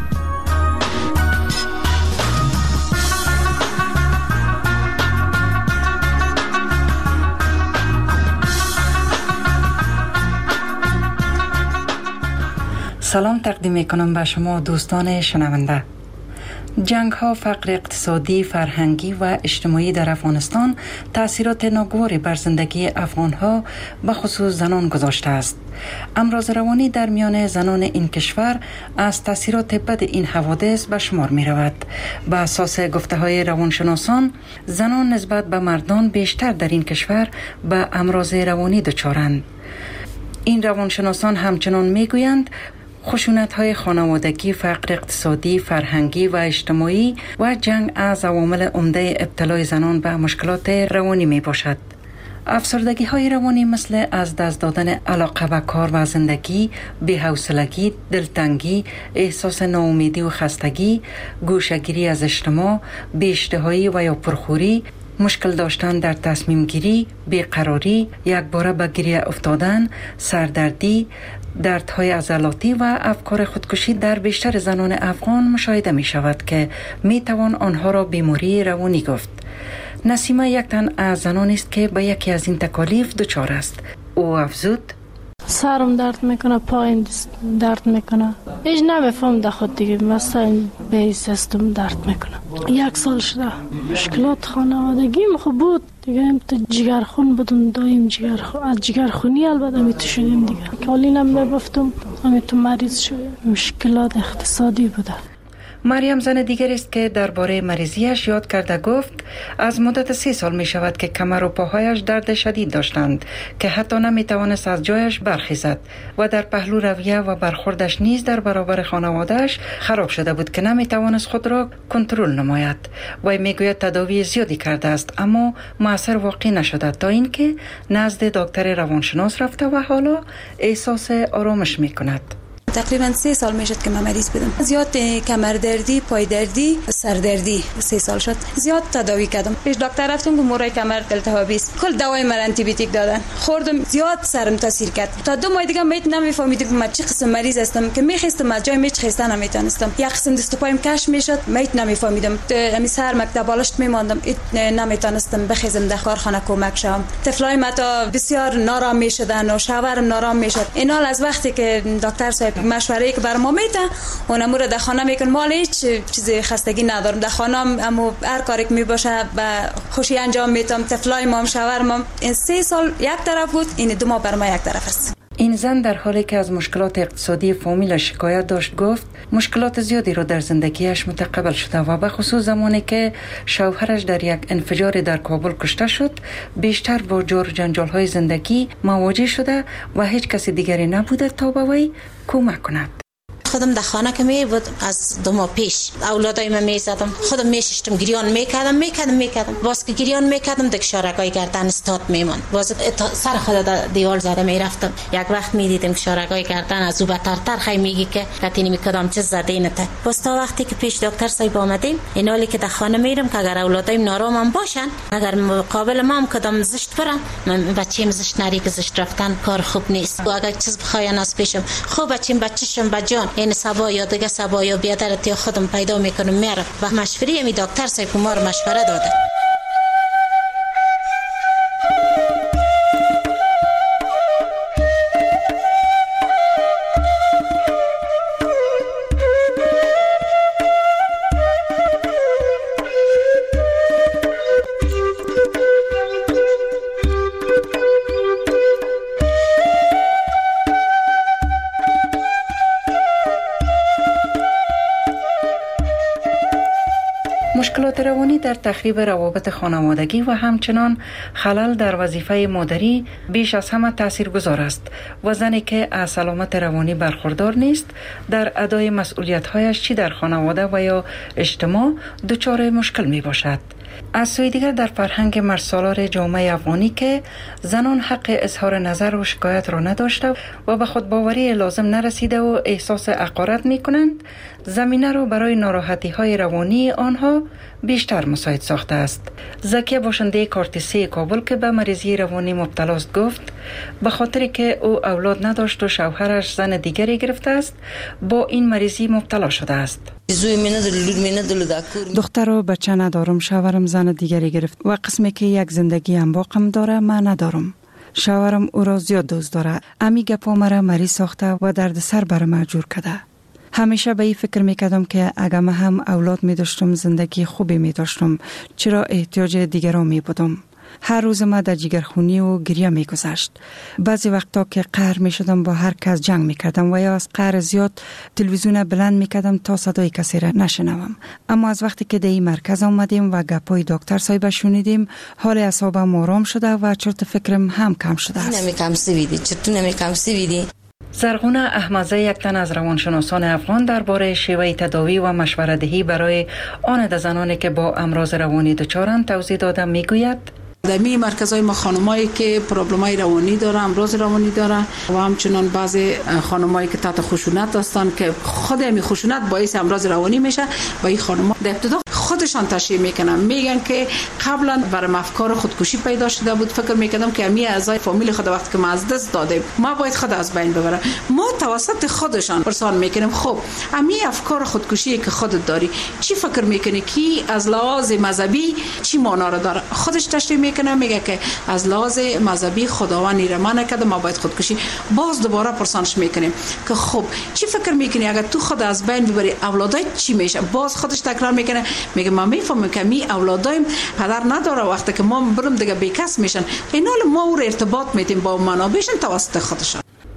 سلام تقدیم میکنم به شما دوستان شنونده. جنگ ها، فقر اقتصادی، فرهنگی و اجتماعی در افغانستان تأثیرات ناگواری بر زندگی افغان ها به خصوص زنان گذاشته است. امراض روانی در میان زنان این کشور از تأثیرات بد این حوادث به شمار می رود. به اساس گفته های روانشناسان، زنان نسبت به مردان بیشتر در این کشور به امراض روانی دچارند. این روانشناسان همچنان می گویند خشونت‌های خانوادگی، فقر اقتصادی، فرهنگی و اجتماعی و جنگ از عوامل عمده ابتلای زنان به مشکلات روانی می باشد. افسردگی های روانی مثل از دست دادن علاقه به کار و زندگی، بی‌حوصلگی، دلتنگی، احساس ناامیدی و خستگی، گوشه‌گیری از اجتماع، بی‌اشتهایی و یا پرخوری، مشکل داشتن در تصمیم گیری، بیقراری، یک باره به گریه افتادن، سردردی، دردهای عضلاتی و افکار خودکشی در بیشتر زنان افغان مشاهده می شود که می توان آنها را بیماری روانی گفت. نسیمه یک تن از زنان است که به یکی از این تکالیف دچار است. او افزود: سرم درد میکنه، پایم درد میکنه، هیچ نمیفهم در خود دیگه، مثلا به سیستم درد میکنه. یک سال شده مشکلات خانوادگیم خوب بود دیگه، هم تو جگرخون بودم، دایم جگرخون از جگرخونی البته می تو شدیم دیگه، کالینم میبفتم، همین تو مریض شدیم. مشکلات اقتصادی بوده. مریم زن دیگر است که درباره مریضیش یاد کرده گفت از مدت سه سال می شود که کمر و پاهایش درد شدید داشتند که حتی نمی توانست از جایش برخیزد و در پهلو رویه و برخوردش نیز در برابر خانوادهش خراب شده بود که نمی توانست خود را کنترل نماید و می گوید تداوی زیادی کرده است اما موثر واقع نشده تا اینکه نزد دکتر روانشناس رفته و حالا احساس آرامش می کند. تقریبا سه سال میشد که من مریض بودم. زیاد کمر دردی، پای دردی، سر دردی سه سال شد. زیاد تداوی کردم. پیش دکتر رفتم که مورای کمر التهابی است. کل دوای من آنتی بیوتیک دادن. خوردم زیاد سرم تاثیر کرد. تا دو ماه دیگه میت نمیفهمیدم من چه قسم مریض هستم که میخواستم از جای میچ خسته نمیتونستم. یک قسم دست و پایم کش میشد میت نمیفهمیدم. همین سر مکتب بالشت میماندم. نمیتونستم بخیزم در کارخانه کمک شم. طفلای ما تا بسیار نارام میشدن و شوهرم نارام میشد. اینا از وقتی که دکتر صاحب مشوره که بر ما میده اونم رو در خانه میکن مال هیچ چیزی خستگی ندارم در خانه اما هر کاری که میباشه و خوشی انجام میدم. طفلای ما هم شوهرم هم این سه سال یک طرف بود این دو ماه بر ما یک طرف است. این زن در حالی که از مشکلات اقتصادی فامیلش شکایت داشت گفت مشکلات زیادی رو در زندگیش متقبل شده و به خصوص زمانی که شوهرش در یک انفجار در کابل کشته شد بیشتر با جور جنجال های زندگی مواجه شده و هیچ کسی دیگری نبوده تا به وی کمک کند. خودم در خانه که می بود از دو ماه پیش اولادای من می زدم خودم می ششتم گریان می کردم می کردم می کردم باز که گریان می کردم دک شارگای گردن استاد میمون باز سر خود در دیوار زده می رفتم. یک وقت می دیدم که شارگای گردن از او بهتر تر خی میگی که کتینی می کدام چیز زده اینته. باز تا وقتی که پیش دکتر صاحب آمدیم این حالی که در خانه میرم که اگر اولادایم نارام باشن اگر مقابل ما هم کدام زشت برم من بچه‌م زشت نری که زشت رفتن کار خوب نیست و اگر چیز بخواین از پیشم خوب بچه‌م بچه‌شم بجان این سبا یا دیگه سبا یا بیادرت یا خودم پیدا میکنم میرم و مشوره می دکتر صاحب ما رو مشوره داده. مشکلات روانی در تخریب روابط خانوادگی و همچنان خلل در وظیفه مادری بیش از همه تاثیرگذار است و زنی که از سلامت روانی برخوردار نیست در ادای مسئولیت‌هایش چی در خانواده و یا اجتماع دچار مشکل می باشد. از سوی دیگر در فرهنگ مرسالار جامعه افغانی که زنان حق اظهار نظر و شکایت را نداشته و به خودباوری لازم نرسیده و احساس حقارت می کنند زمینه را برای ناراحتی های روانی آنها بیشتر مساعد ساخته است. زکیه باشنده کارتیسی کابل که به مریضی روانی مبتلا است گفت به خاطر که او اولاد نداشت و شوهرش زن دیگری گرفته است با این مریضی مبتلا شده است. دختر و بچه ندارم، شوهرم زن دیگری گرفت و قسمی که یک زندگی انباقم داره من ندارم. شوهرم او را زیاد دوست داره. امی گپا مرا مریض ساخته و درد سر بر ما جور کرده. همیشه به این فکر میکردم که اگر من هم اولاد می داشتم زندگی خوبی می داشتم چرا احتیاج دیگران می بودم. هر روز ما در جگرخونی و گریه می گذشت. بعضی وقتا که قهر می شدم با هر کس جنگ می کردم و یا از قهر زیاد تلویزیون بلند می کردم تا صدای کسی را نشنوم. اما از وقتی که در این مرکز آمدیم و گپای دکتر صاحب شنیدیم حال اعصابم آرام شده و چرت فکرم هم کم شده است. نمی کم سویدی چطور نمی کم سویدی زرغونه احمدزه یک تن از روانشناسان افغان درباره شیوه تداوی و مشوره دهی برای آن زنانی که با امراض روانی دچارند توضیح داده میگوید در می مرکزهای ما خانمایی که پروبلمای روانی دارن، امراض روانی دارن و همچنان بعضی خانمایی که تحت خشونت هستن که خود همین خشونت باعث امراض روانی میشه و این خانم‌ها در ابتدا خودشان تشریح میکنن میگن که قبلا برام افکار خودکشی پیدا شده بود فکر میکردم که همین اعضای فامیل خود وقتی که ما از دست دادیم ما باید خود از بین ببرم ما توسط خودشان پرسان میکنیم خب همین افکار خودکشی که خودت داری چی فکر میکنی که از لحاظ مذهبی چی معنا رو داره خودش تشریح میکنه میگه که از لحاظ مذهبی خداوند نیرما نکرده ما باید خودکشی باز دوباره پرسانش میکنیم که خب چی فکر میکنی اگر تو خود از بین ببری اولادای چی میشه باز خودش تکرار میکنه میگه ما میفهمم که می اولادایم پدر نداره وقتی که ما برم دیگه بیکس میشن اینال ما او ارتباط میدیم با منابعشون توسط خودشان.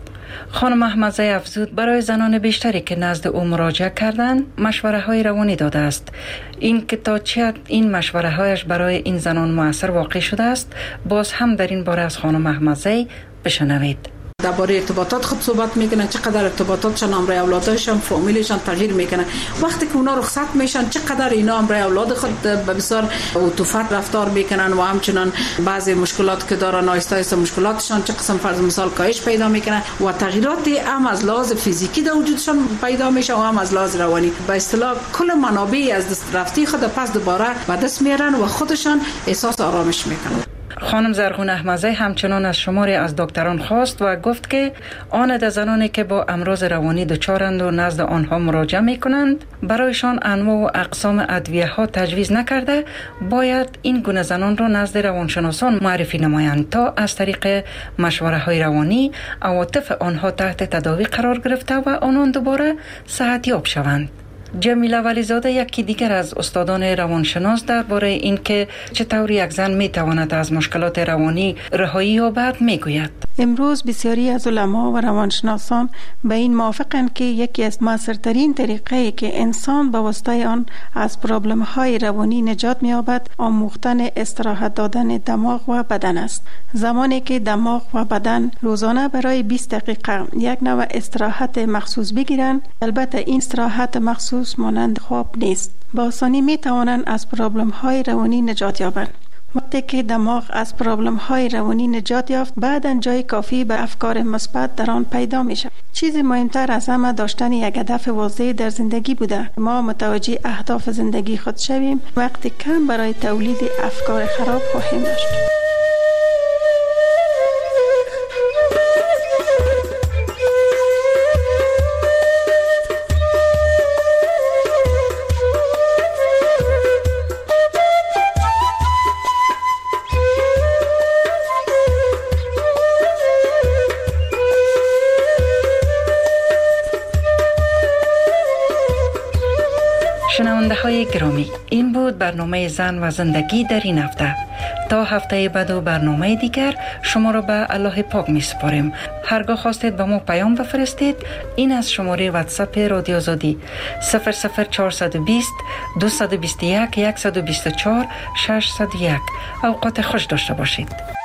خانم احمدزی افزود برای زنان بیشتری که نزد او مراجعه کردند مشوره های روانی داده است. این که تا چه حد این مشوره هایش برای این زنان مؤثر واقع شده است باز هم در این باره از خانم احمدزی بشنوید. درباره ارتباطات خود صحبت میکنن، چقدر ارتباطاتشان امر اولادشان فامیلشان تغییر میکنه. وقتی که اونا رخصت میشن چقدر اینا امر اولاد خود به بسیار عطوفت رفتار میکنن و همچنان بعضی مشکلات که دارن آیسته آیسته مشکلاتشان چه قسم فرض مثال کاهش پیدا میکنه و تغییرات هم از لحاظ فیزیکی در وجودشان پیدا میشه و هم از لحاظ روانی. به اصطلاح کل منابع از دست رفتی خود پس دوباره به دست میارن و خودشان احساس آرامش میکنن. خانم زرغون احمدزی همچنان از شماری از دکتران خواست و گفت که آن ده زنانی که با امراض روانی دچارند و نزد آنها مراجعه می کنند برایشان انواع و اقسام ادویه ها تجویز نکرده باید این گونه زنان را نزد روانشناسان معرفی نمایند تا از طریق مشوره های روانی عواطف آنها تحت تداوی قرار گرفته و آنان دوباره صحتیاب شوند. جمیله ولیزاده یکی دیگر از استادان روانشناس درباره اینکه چطور یک زن میتواند از مشکلات روانی رهایی یابد میگوید. امروز بسیاری از علما و روانشناسان به این موافقند که یکی از موثرترین طریقه‌ای که انسان با واسطه آن از پرابلم‌های روانی نجات می‌یابد آموختن استراحت دادن دماغ و بدن است. زمانی که دماغ و بدن روزانه برای بیست دقیقه یک نوع استراحت مخصوص بگیرند، البته این استراحت مخصوص مانند خواب نیست، با آسانی می توانند از پرابلم های روانی نجات یابند. وقتی که دماغ از پرابلم های روانی نجات یافت بعداً جای کافی به افکار مثبت در آن پیدا می شود. چیزی مهمتر از همه داشتن یک هدف واضح در زندگی بوده. ما متوجه اهداف زندگی خود شویم وقتی کم برای تولید افکار خراب خواهیم داشت. شنونده های گرامی، این بود برنامه زن و زندگی در این هفته. تا هفته بعد و برنامه دیگر شما را به الله پاک می سپاریم. هرگاه خواستید به ما پیام بفرستید این از شماره واتساپ رادیو آزادی صفر صفر چهارصد و بیست دویست و بیست و یک صد و بیست و چهار ششصد و یک. اوقات خوش داشته باشید.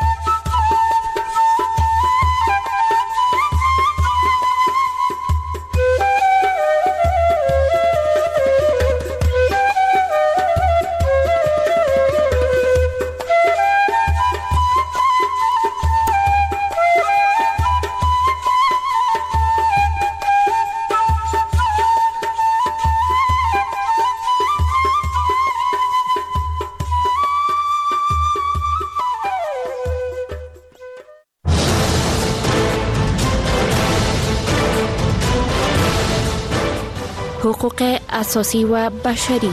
حقوق اساسی و بشری.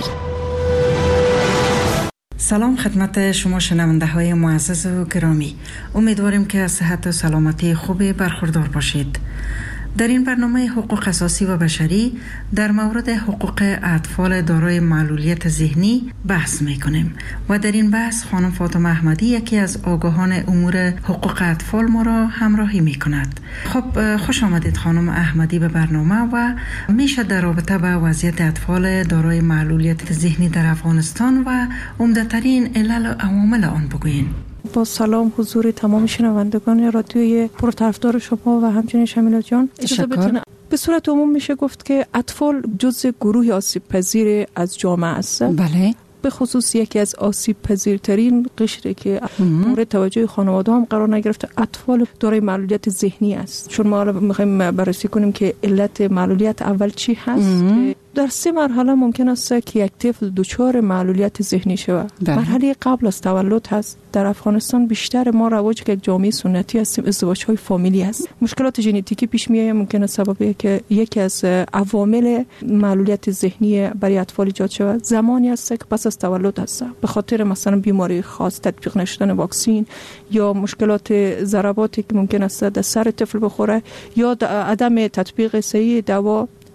سلام خدمت شما شنونده های معزز و گرامی. امیدواریم که از صحت و سلامتی خوبی برخوردار باشید. در این برنامه حقوق اساسی و بشری در مورد حقوق اطفال دارای معلولیت ذهنی بحث میکنیم و در این بحث خانم فاطمه احمدی یکی از آگاهان امور حقوق اطفال ما را همراهی میکند. خب خوش آمدید خانم احمدی به برنامه و میشه در رابطه با وضعیت اطفال دارای معلولیت ذهنی در افغانستان و عمده‌ترین علل و عوامل آن بگویید. با سلام حضور تمام شنوندگان رادیوی پرطرفدار شما و همچنین شمیلا جان. تشکر. به صورت عموم میشه گفت که اطفال جزء گروه آسیب پذیر از جامعه است. بله. به خصوص یکی از آسیب پذیرترین قشری که مورد توجه خانواده هم قرار نگرفته اطفال دارای معلولیت ذهنی است. چون ما میخوایم بررسی کنیم که علت معلولیت اول چی هست. در سه مرحله ممکن است که یک طفل دچار معلولیت ذهنی شود. مرحله قبل از تولد هست. در افغانستان بیشتر ما رواج که یک جامعه سنتی هستیم ازدواج‌های فامیلی هست. مشکلات ژنتیکی پیش میاد ممکن است سبب که یکی از عوامل معلولیت ذهنی برای اطفال ایجاد شود زمانی است که پس از تولد هست. به خاطر مثلا بیماری خاص، تطبیق نشدن واکسن یا مشکلات ضرباتی که ممکن است در سر طفل بخوره یا عدم تطبیق صحیح دوا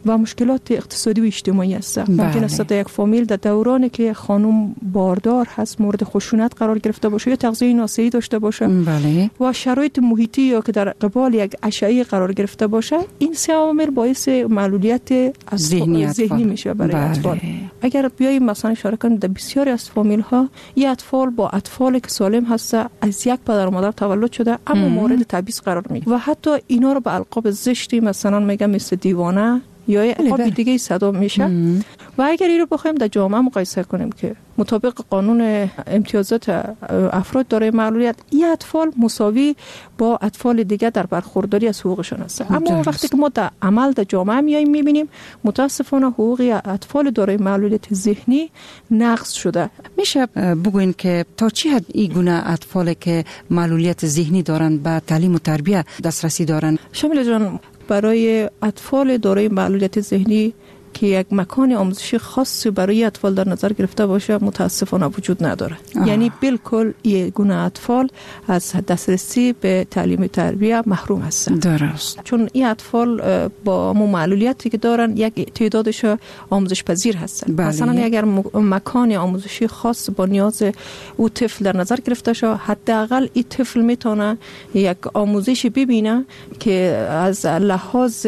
و مشکلات اقتصادی و اجتماعی است. ممکن است یک فامیل در دورانی که خانم باردار هست مورد خشونت قرار گرفته باشه یا تغذیه ناسایی داشته باشه بله. و شرایط محیطی یا که در قبال یک اشعه قرار گرفته باشه، این سه عامل باعث معلولیت ذهنی, ذهنی میشه برای بله. اطفال. اگر بیاییم مثلا اشاره کنیم در بسیاری از فامیل ها این اطفال با اطفالی که سالم هست از یک پدر و مادر تولد شده اما ام. مورد تبعیض قرار میگیره و حتی اینا رو به القاب زشتی مثلا میگم مثل دیوانه یا القاب دیگه صدا میشه. و اگر این رو بخوایم در جامعه مقایسه کنیم که مطابق قانون امتیازات افراد دارای معلولیت این اطفال مساوی با اطفال دیگه در برخورداری از حقوقشون هست، اما وقتی که ما در عمل در جامعه میایم میبینیم متاسفانه حقوق اطفال دارای معلولیت ذهنی نقض شده. میشه بگوین که تا چی حد این گونه اطفال که معلولیت ذهنی دارند به تعلیم و تربیت دسترسی دارند؟ شامل جان، برای اطفال دارای معلولیت ذهنی که یک مکان آموزشی خاصی برای اطفال در نظر گرفته باشه متاسفانه وجود نداره. آه. یعنی بالکل این گونه اطفال از دسترسی به تعلیم و تربیت محروم هستند. درست. چون این اطفال با مو معلولیتی که دارن یک تعدادش آموزش پذیر هستند. بله. مثلا اگر مکان آموزشی خاص با نیاز او طفل در نظر گرفته شه، حداقل این طفل میتونه یک آموزشی ببینه که از لحاظ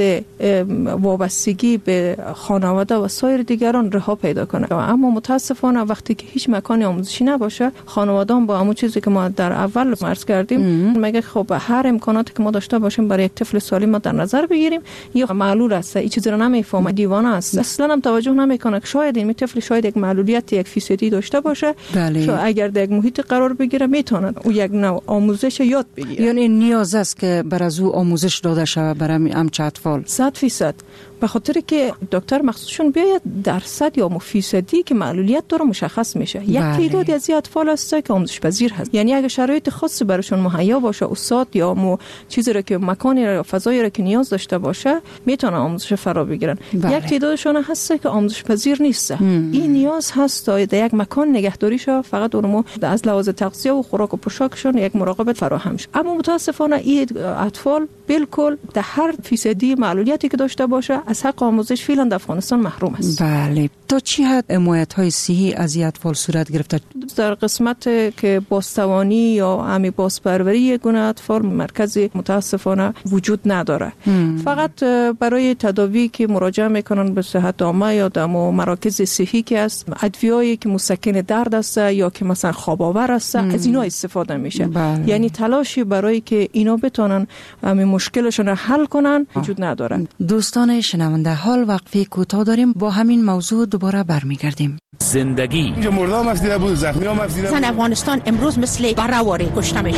وابستگی به خانواده و سایر دیگران رها پیدا کنه. اما متاسفانه وقتی که هیچ مکان آموزشی نباشه، خانواده‌ها با همون چیزی که ما در اول عرض کردیم میگه خب هر امکاناتی که ما داشته باشیم برای یک طفل سالم ما در نظر بگیریم، یا معلول است، این چیزی رو نمیفهمه، دیوانه است، اصلا هم توجه نمیکنه که شاید این طفل شاید یک معلولیت یک فیصدی داشته باشه. بله. اگر در یک محیط قرار بگیره میتونه او یک نوع آموزش یاد بگیره. یعنی نیاز است که بر از او آموزش داده شود برای همچه اطفال. صد فیصد. به خاطر که دکتر مخصوصشون بیاید درصد یا فیصدی که معلولیت داره مشخص میشه. یک تعدادی از این اطفال هست که آموزش پذیر هست، یعنی اگه شرایط خاصی براشون مهیا باشه، استاد یا مو چیزی رو که مکانی یا فضایی رو که نیاز داشته باشه میتونه آموزش فرا بگیرن. بله. یک تعدادشون هست که آموزش پذیر نیست. این نیاز هست تا در یک مکان نگهداری شه، فقط اونمو از لحاظ تغذیه و خوراک و پوشاکشون یک مراقبت فراهم شه. اما متاسفانه این اطفال بالکل در هر فیصدی معلولیتی که داشته باشه از حق آموزش فعلا در افغانستان محروم است. بله. تا چی حد حمایت‌های صحی از این اطفال صورت گرفته؟ در قسمت که بازتوانی یا همی بازپروری گونه اطفال مرکزی متاسفانه وجود نداره. هم. فقط برای تداوی که مراجعه میکنن به صحت عامه یا در مراکز صحی که است، ادویه‌ای که مسکن درد است یا که مثلا خواب آور است، از اینا استفاده میشه. بله. یعنی تلاشی برای که اینا بتونن همین مشکلشون رو حل کنن وجود نداره. دوستان شنونده، حال وقفه کوتاه داریم، با همین موضوع دوباره برمیگردیم. زندگی اینجا مردم افسیده بود، زخمی هم افسیده بود. زن افغانستان امروز مثل برهواری کشته میشه.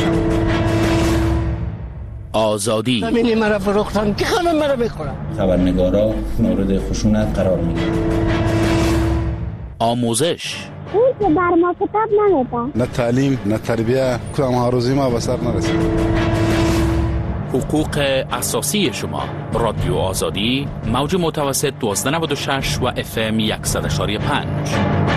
آزادی زمینی مرا فروختن که خانم مرا بخورن. خبرنگارا مورد خشونت قرار میگیرن. آموزش اون که بر ما کتاب نمیده، نه تعلیم نه تربیه، کدام هاروزی ما به سر نرسید. حقوق اساسی شما. رادیو آزادی، موج متوسط دوازده نود و شش و اف ام صد و پنج.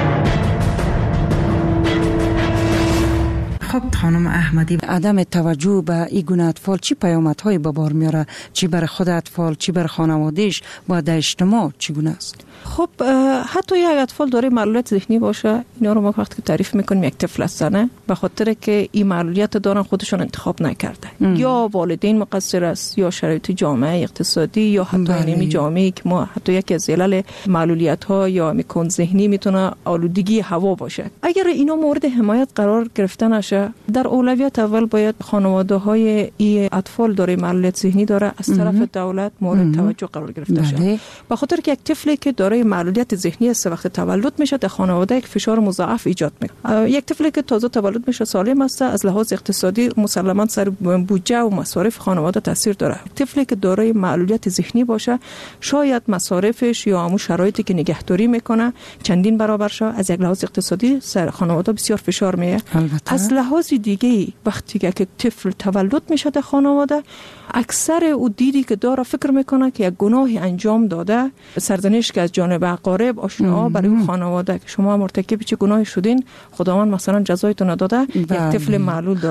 خب خانم احمدی، عدم توجه به این گونه اطفال چی پیامدهایی به بار میاره؟ چی بر خود اطفال، چی بر خانوادهش و در اجتماع چگونه است؟ خب حتی یک اطفال داره معلولیت ذهنی باشه، اینا رو ما وقتی که تعریف میکنیم یک طفل هستن، به خاطر که این معلولیت دارن خودشون انتخاب نکرده. ام. یا والدین مقصر است، یا شرایط جامعه اقتصادی، یا حتی علمی جامعه که ما حتی یکی از علل معلولیت ها یا میکن ذهنی میتونه آلودگی هوا باشه. اگر اینا مورد حمایت قرار گرفته نشه، در اولویت اول باید خانواده های این اطفال داره معلولیت ذهنی داره از طرف ام. دولت مورد ام. توجه قرار گرفته شه. به خاطر که یک طفلی که دارای معلولیت ذهنی است وقتی تولد میشه در خانواده یک فشار مضاعف ایجاد میکنه. یک طفلی که تازه تولد میشه سالم است، از لحاظ اقتصادی مسلماً سر بودجه و مصارف خانواده تاثیر داره. طفلی که دارای معلولیت ذهنی باشه شاید مصارفش یا همون شرایطی که نگهداری میکنه چندین برابر شه، از یک لحاظ اقتصادی سر خانواده بسیار فشار میاد. از لحاظ دیگه وقتی که طفل تولد میشه در خانواده، اکثر او دیدی که داره فکر میکنه که یک گناهی انجام داده، سرزنش که از جانب اقارب آشناها برای اون خانواده که شما مرتکب چه گناهی شدین، خداوند مثلا جزایتون داده، یک طفل معلول داده.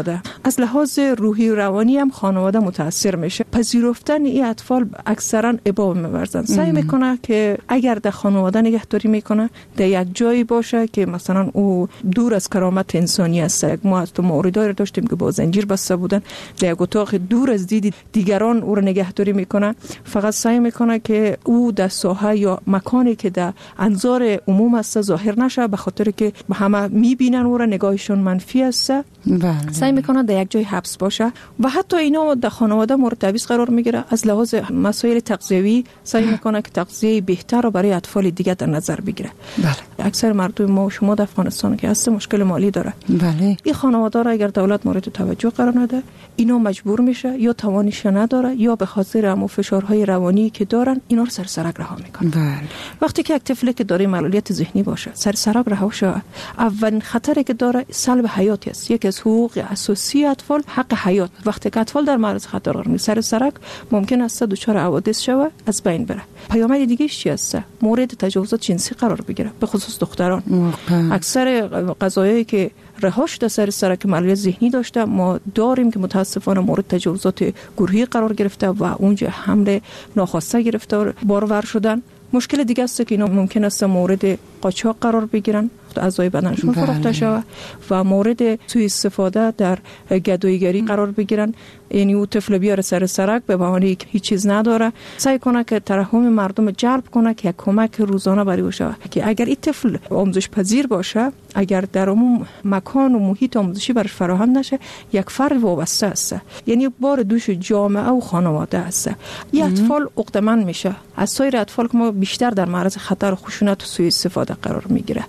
از لحاظ روحی و روانی هم خانواده متاثر میشه. پذیرفتن این اطفال اکثرا ابا می‌ورزن، سعی میکنه که اگر در خانواده نگهداری میکنه در یک جایی باشه که مثلا او دور از کرامت انسانی است. ما از تو موردایی داشتیم که با زنجیر بسته بودن، در یک اتاق دور از دید دیگران او را نگهداری میکنه. فقط سعی میکنه که او در ساحه یا مکانی که در انظار عموم است ظاهر نشه، به خاطر که همه میبینن او را، نگاهشون منفی است. بله. سعی میکنه در یک جای حبس باشه و حتی اینا در خانواده مورد تبعیض قرار میگیره. از لحاظ مسائل تغذیوی سعی میکنه که تغذیه بهتر رو برای اطفال دیگه در نظر بگیره. بله. اکثر مردم ما و شما در افغانستان که هست مشکل مالی داره. بله. این خانواده را اگر دولت مورد توجه قرار نده، اینا مجبور میشه یا توانش نداره یا به خاطر هم فشارهای روانی که دارن اینا رو سر سرک رها میکنن. بله. وقتی که یک طفلی که داره معلولیت ذهنی باشه سر سرک رها شه، اولین خطری که داره سلب حیاتی است. یکی از حقوق اساسی اطفال حق حیات. وقتی که اطفال در معرض خطر قرار میگیره سر سرک ممکن است دچار حوادث شوه، از بین بره. پیامد دیگه چی است؟ مورد تجاوزات جنسی قرار بگیره، به خصوص دختران. واقعا. اکثر قضایایی که رهاش در سر سرک معلولیت ذهنی داشته ما داریم که متاسفانه مورد تجاوزات گروهی قرار گرفته و اونجا حمله ناخواسته گرفتار بارور شدن. مشکل دیگه است که اینا ممکن است مورد قاچاق قرار بگیرن، اعضای بدنشون فروخته شود و مورد سوء استفاده در گداییگری قرار بگیرن. یعنی او طفل بیاره سر سرک به بهانه که هیچ چیز نداره، سعی کنه که ترحم مردم جلب کنه که یک کمک روزانه برای باشه که اگر این طفل آموزش پذیر باشه، اگر در عموم مکان و محیط آموزشی برش فراهم نشه، یک فرد وابسته است. یعنی بار دوش جامعه و خانواده است. این اطفال عقده‌مند میشه. از سایر اطفال که ما بیشتر در معرض خطر خشونت و سوء استفاده قرار میگیره.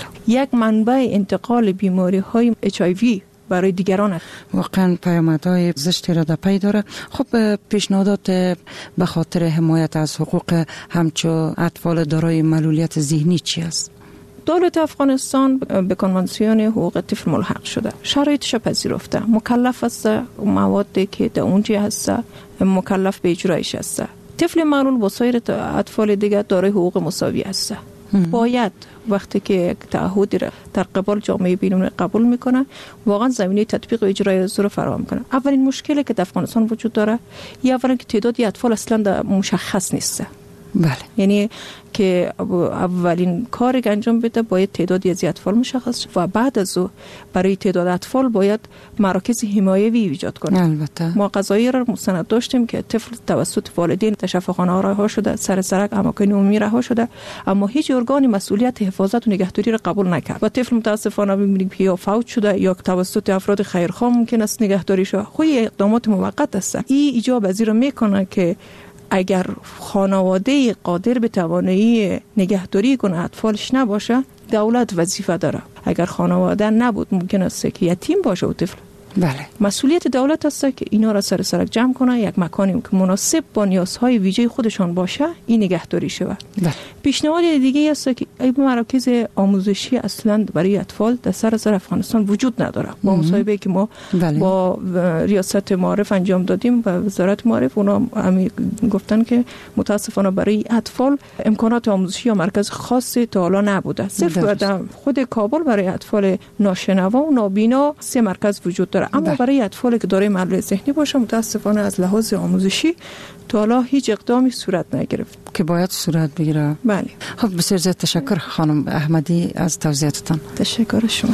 یک منبع انتقال بیماری های اچ آی وی برای دیگران. واقعا پیامدهای زشتی را در پی داره. خب پیشنهادات به خاطر حمایت از حقوق همچو اطفال دارای معلولیت ذهنی چی است؟ دولت افغانستان به کنوانسیون حقوق طفل ملحق شده، شرایطش پذیرفته، مکلف است موادی که در اونجا هست مکلف به اجرایش است. طفل معلول با سایر اطفال دیگر دارای حقوق مساوی است. باید وقتی که یک تعهدی را در قبال جامعه بین‌المللی قبول میکنه واقعا زمینه تطبیق و اجرای از رو فراهم کنه. اولین مشکلی که در افغانستان وجود داره یا اولا که تعدادی اطفال اصلا مشخص نیست. بله. یعنی که اولین کاری که انجام بده باید تعدادی از اطفال مشخص و بعد از او برای تعداد اطفال باید مراکز حمایوی ایجاد کنه. البته ما قضایی را مستند داشتیم که طفل توسط والدین در شفاخانه ها رها شده، سر سرک اماکن عمومی رها شده، اما هیچ ارگانی مسئولیت حفاظت و نگهداری را قبول نکرد و طفل متاسفانه می‌بینیم که یا فوت شده یا توسط افراد خیرخواه ممکن است نگهداری شه. خو اقدامات موقت است. این ایجاب از این میکنه که اگر خانواده قادر به توانایی نگهداری کنه اطفالش نباشه، دولت وظیفه داره. اگر خانواده نبود ممکن است که یتیم باشه و طفل. بله. مسئولیت دولت است که اینا را سر سرک جمع کنه، یک مکانی که مناسب با نیازهای ویژه خودشان باشه این نگهداری شود. بله. پیشنهاد دیگه است که این مراکز آموزشی اصلا برای اطفال در سراسر افغانستان وجود نداره. با مصاحبه که ما بله. با ریاست معارف انجام دادیم و وزارت معارف اونا همی گفتن که متاسفانه برای اطفال امکانات آموزشی یا مرکز خاصی تا حالا نبوده. صرف در خود کابل برای اطفال ناشنوا و نابینا سه مرکز وجود داره. اما ده. برای اطفالی که دارای معلولیت ذهنی باشه متاسفانه از لحاظ آموزشی تا حالا هیچ اقدامی صورت نگرفت که باید صورت بگیره. بله. خب بسیار زیاد تشکر خانم احمدی از توضیحاتتان. تشکر شما.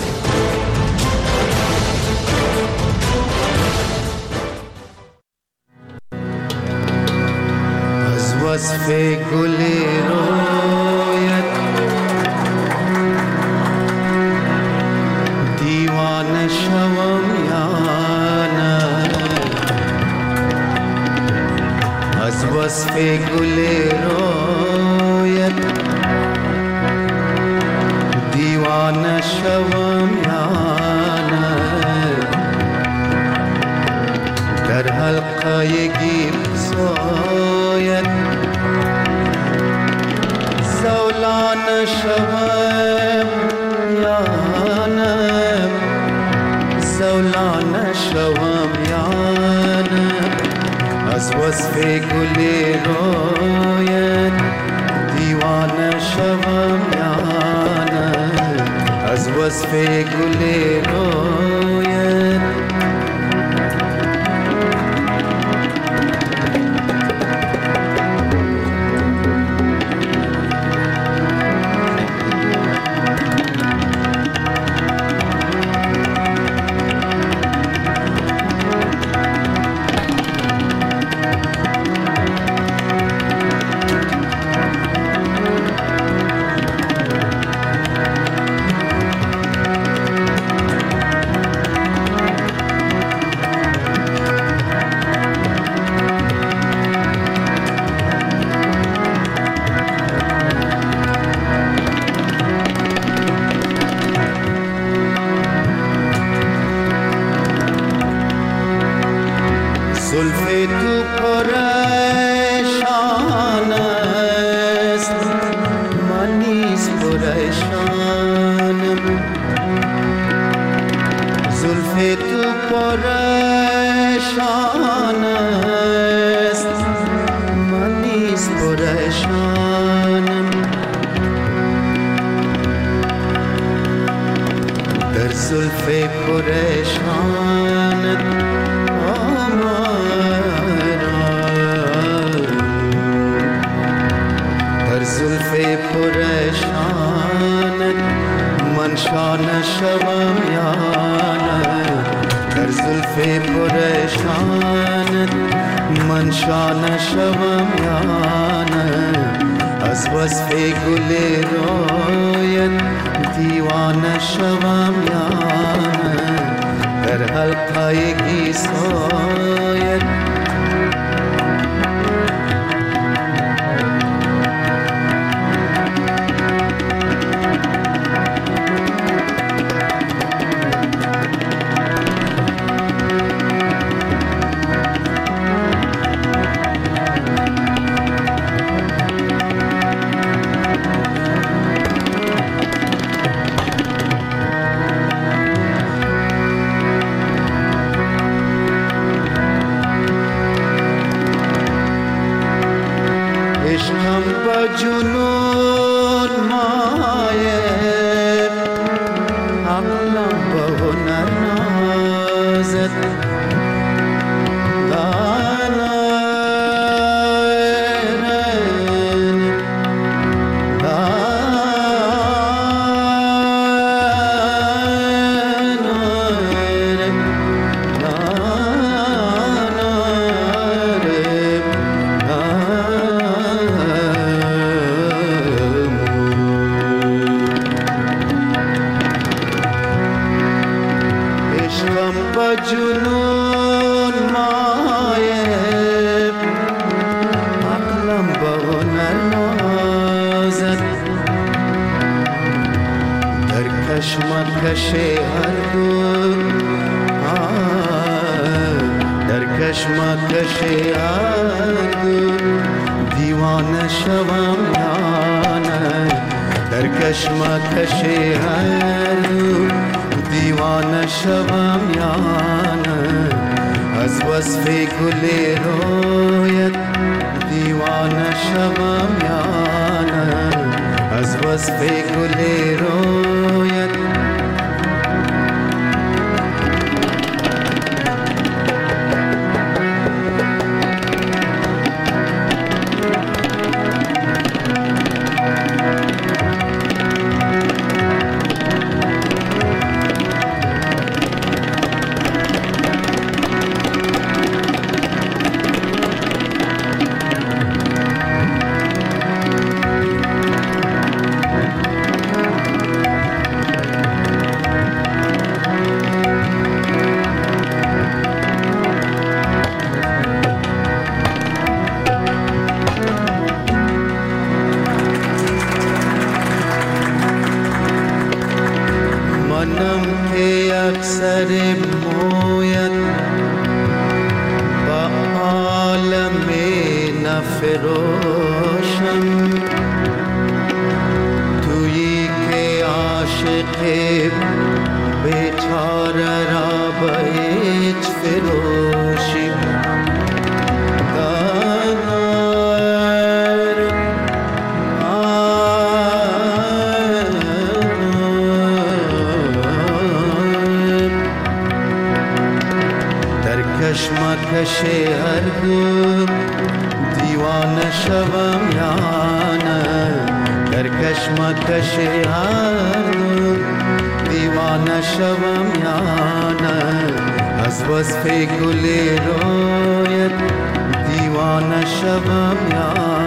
از وصف گل رویت دیوانه شوم یا نه، از وصف گل رویت دیوانه شوم یا نه، در حلقه گیسویت زولانه شوم یا نه، زولانه شوم یا نه، از وصف گل رویت دیوانه شوم یا نه، از وصف گل رویت زلف تو پریشان است من نیز پریشانم زلف تو پریشان است من نیز پریشانم در زلف پریشانت زلف پریشانت من شانه شوم یا نه در زلف پریشانت من شانه شوم یا نه از وصف گل رویت دیوانه شوم یا نه در حلقه گیسویت عشقم با جنون مایه عقلم با هنر نازد جنون مایه عقلم با هنر نازد در کشمکش هر دو در کشمکش هر دو دیوانه شوم یا نه در کشمکش هر دو دیوانه شوم یا نه از وصف گل رویت دیوانه شوم یا نه از وصف گل رویت منم که اکثر مویت با عالم نفروشم تویی که عاشق بیچاره را به هیچ فروشی کشمکش هر دو دیوانه شوم یا نه در کشمکش هر دو دیوانه شوم یا نه از وصف گل رویت دیوانه شوم یا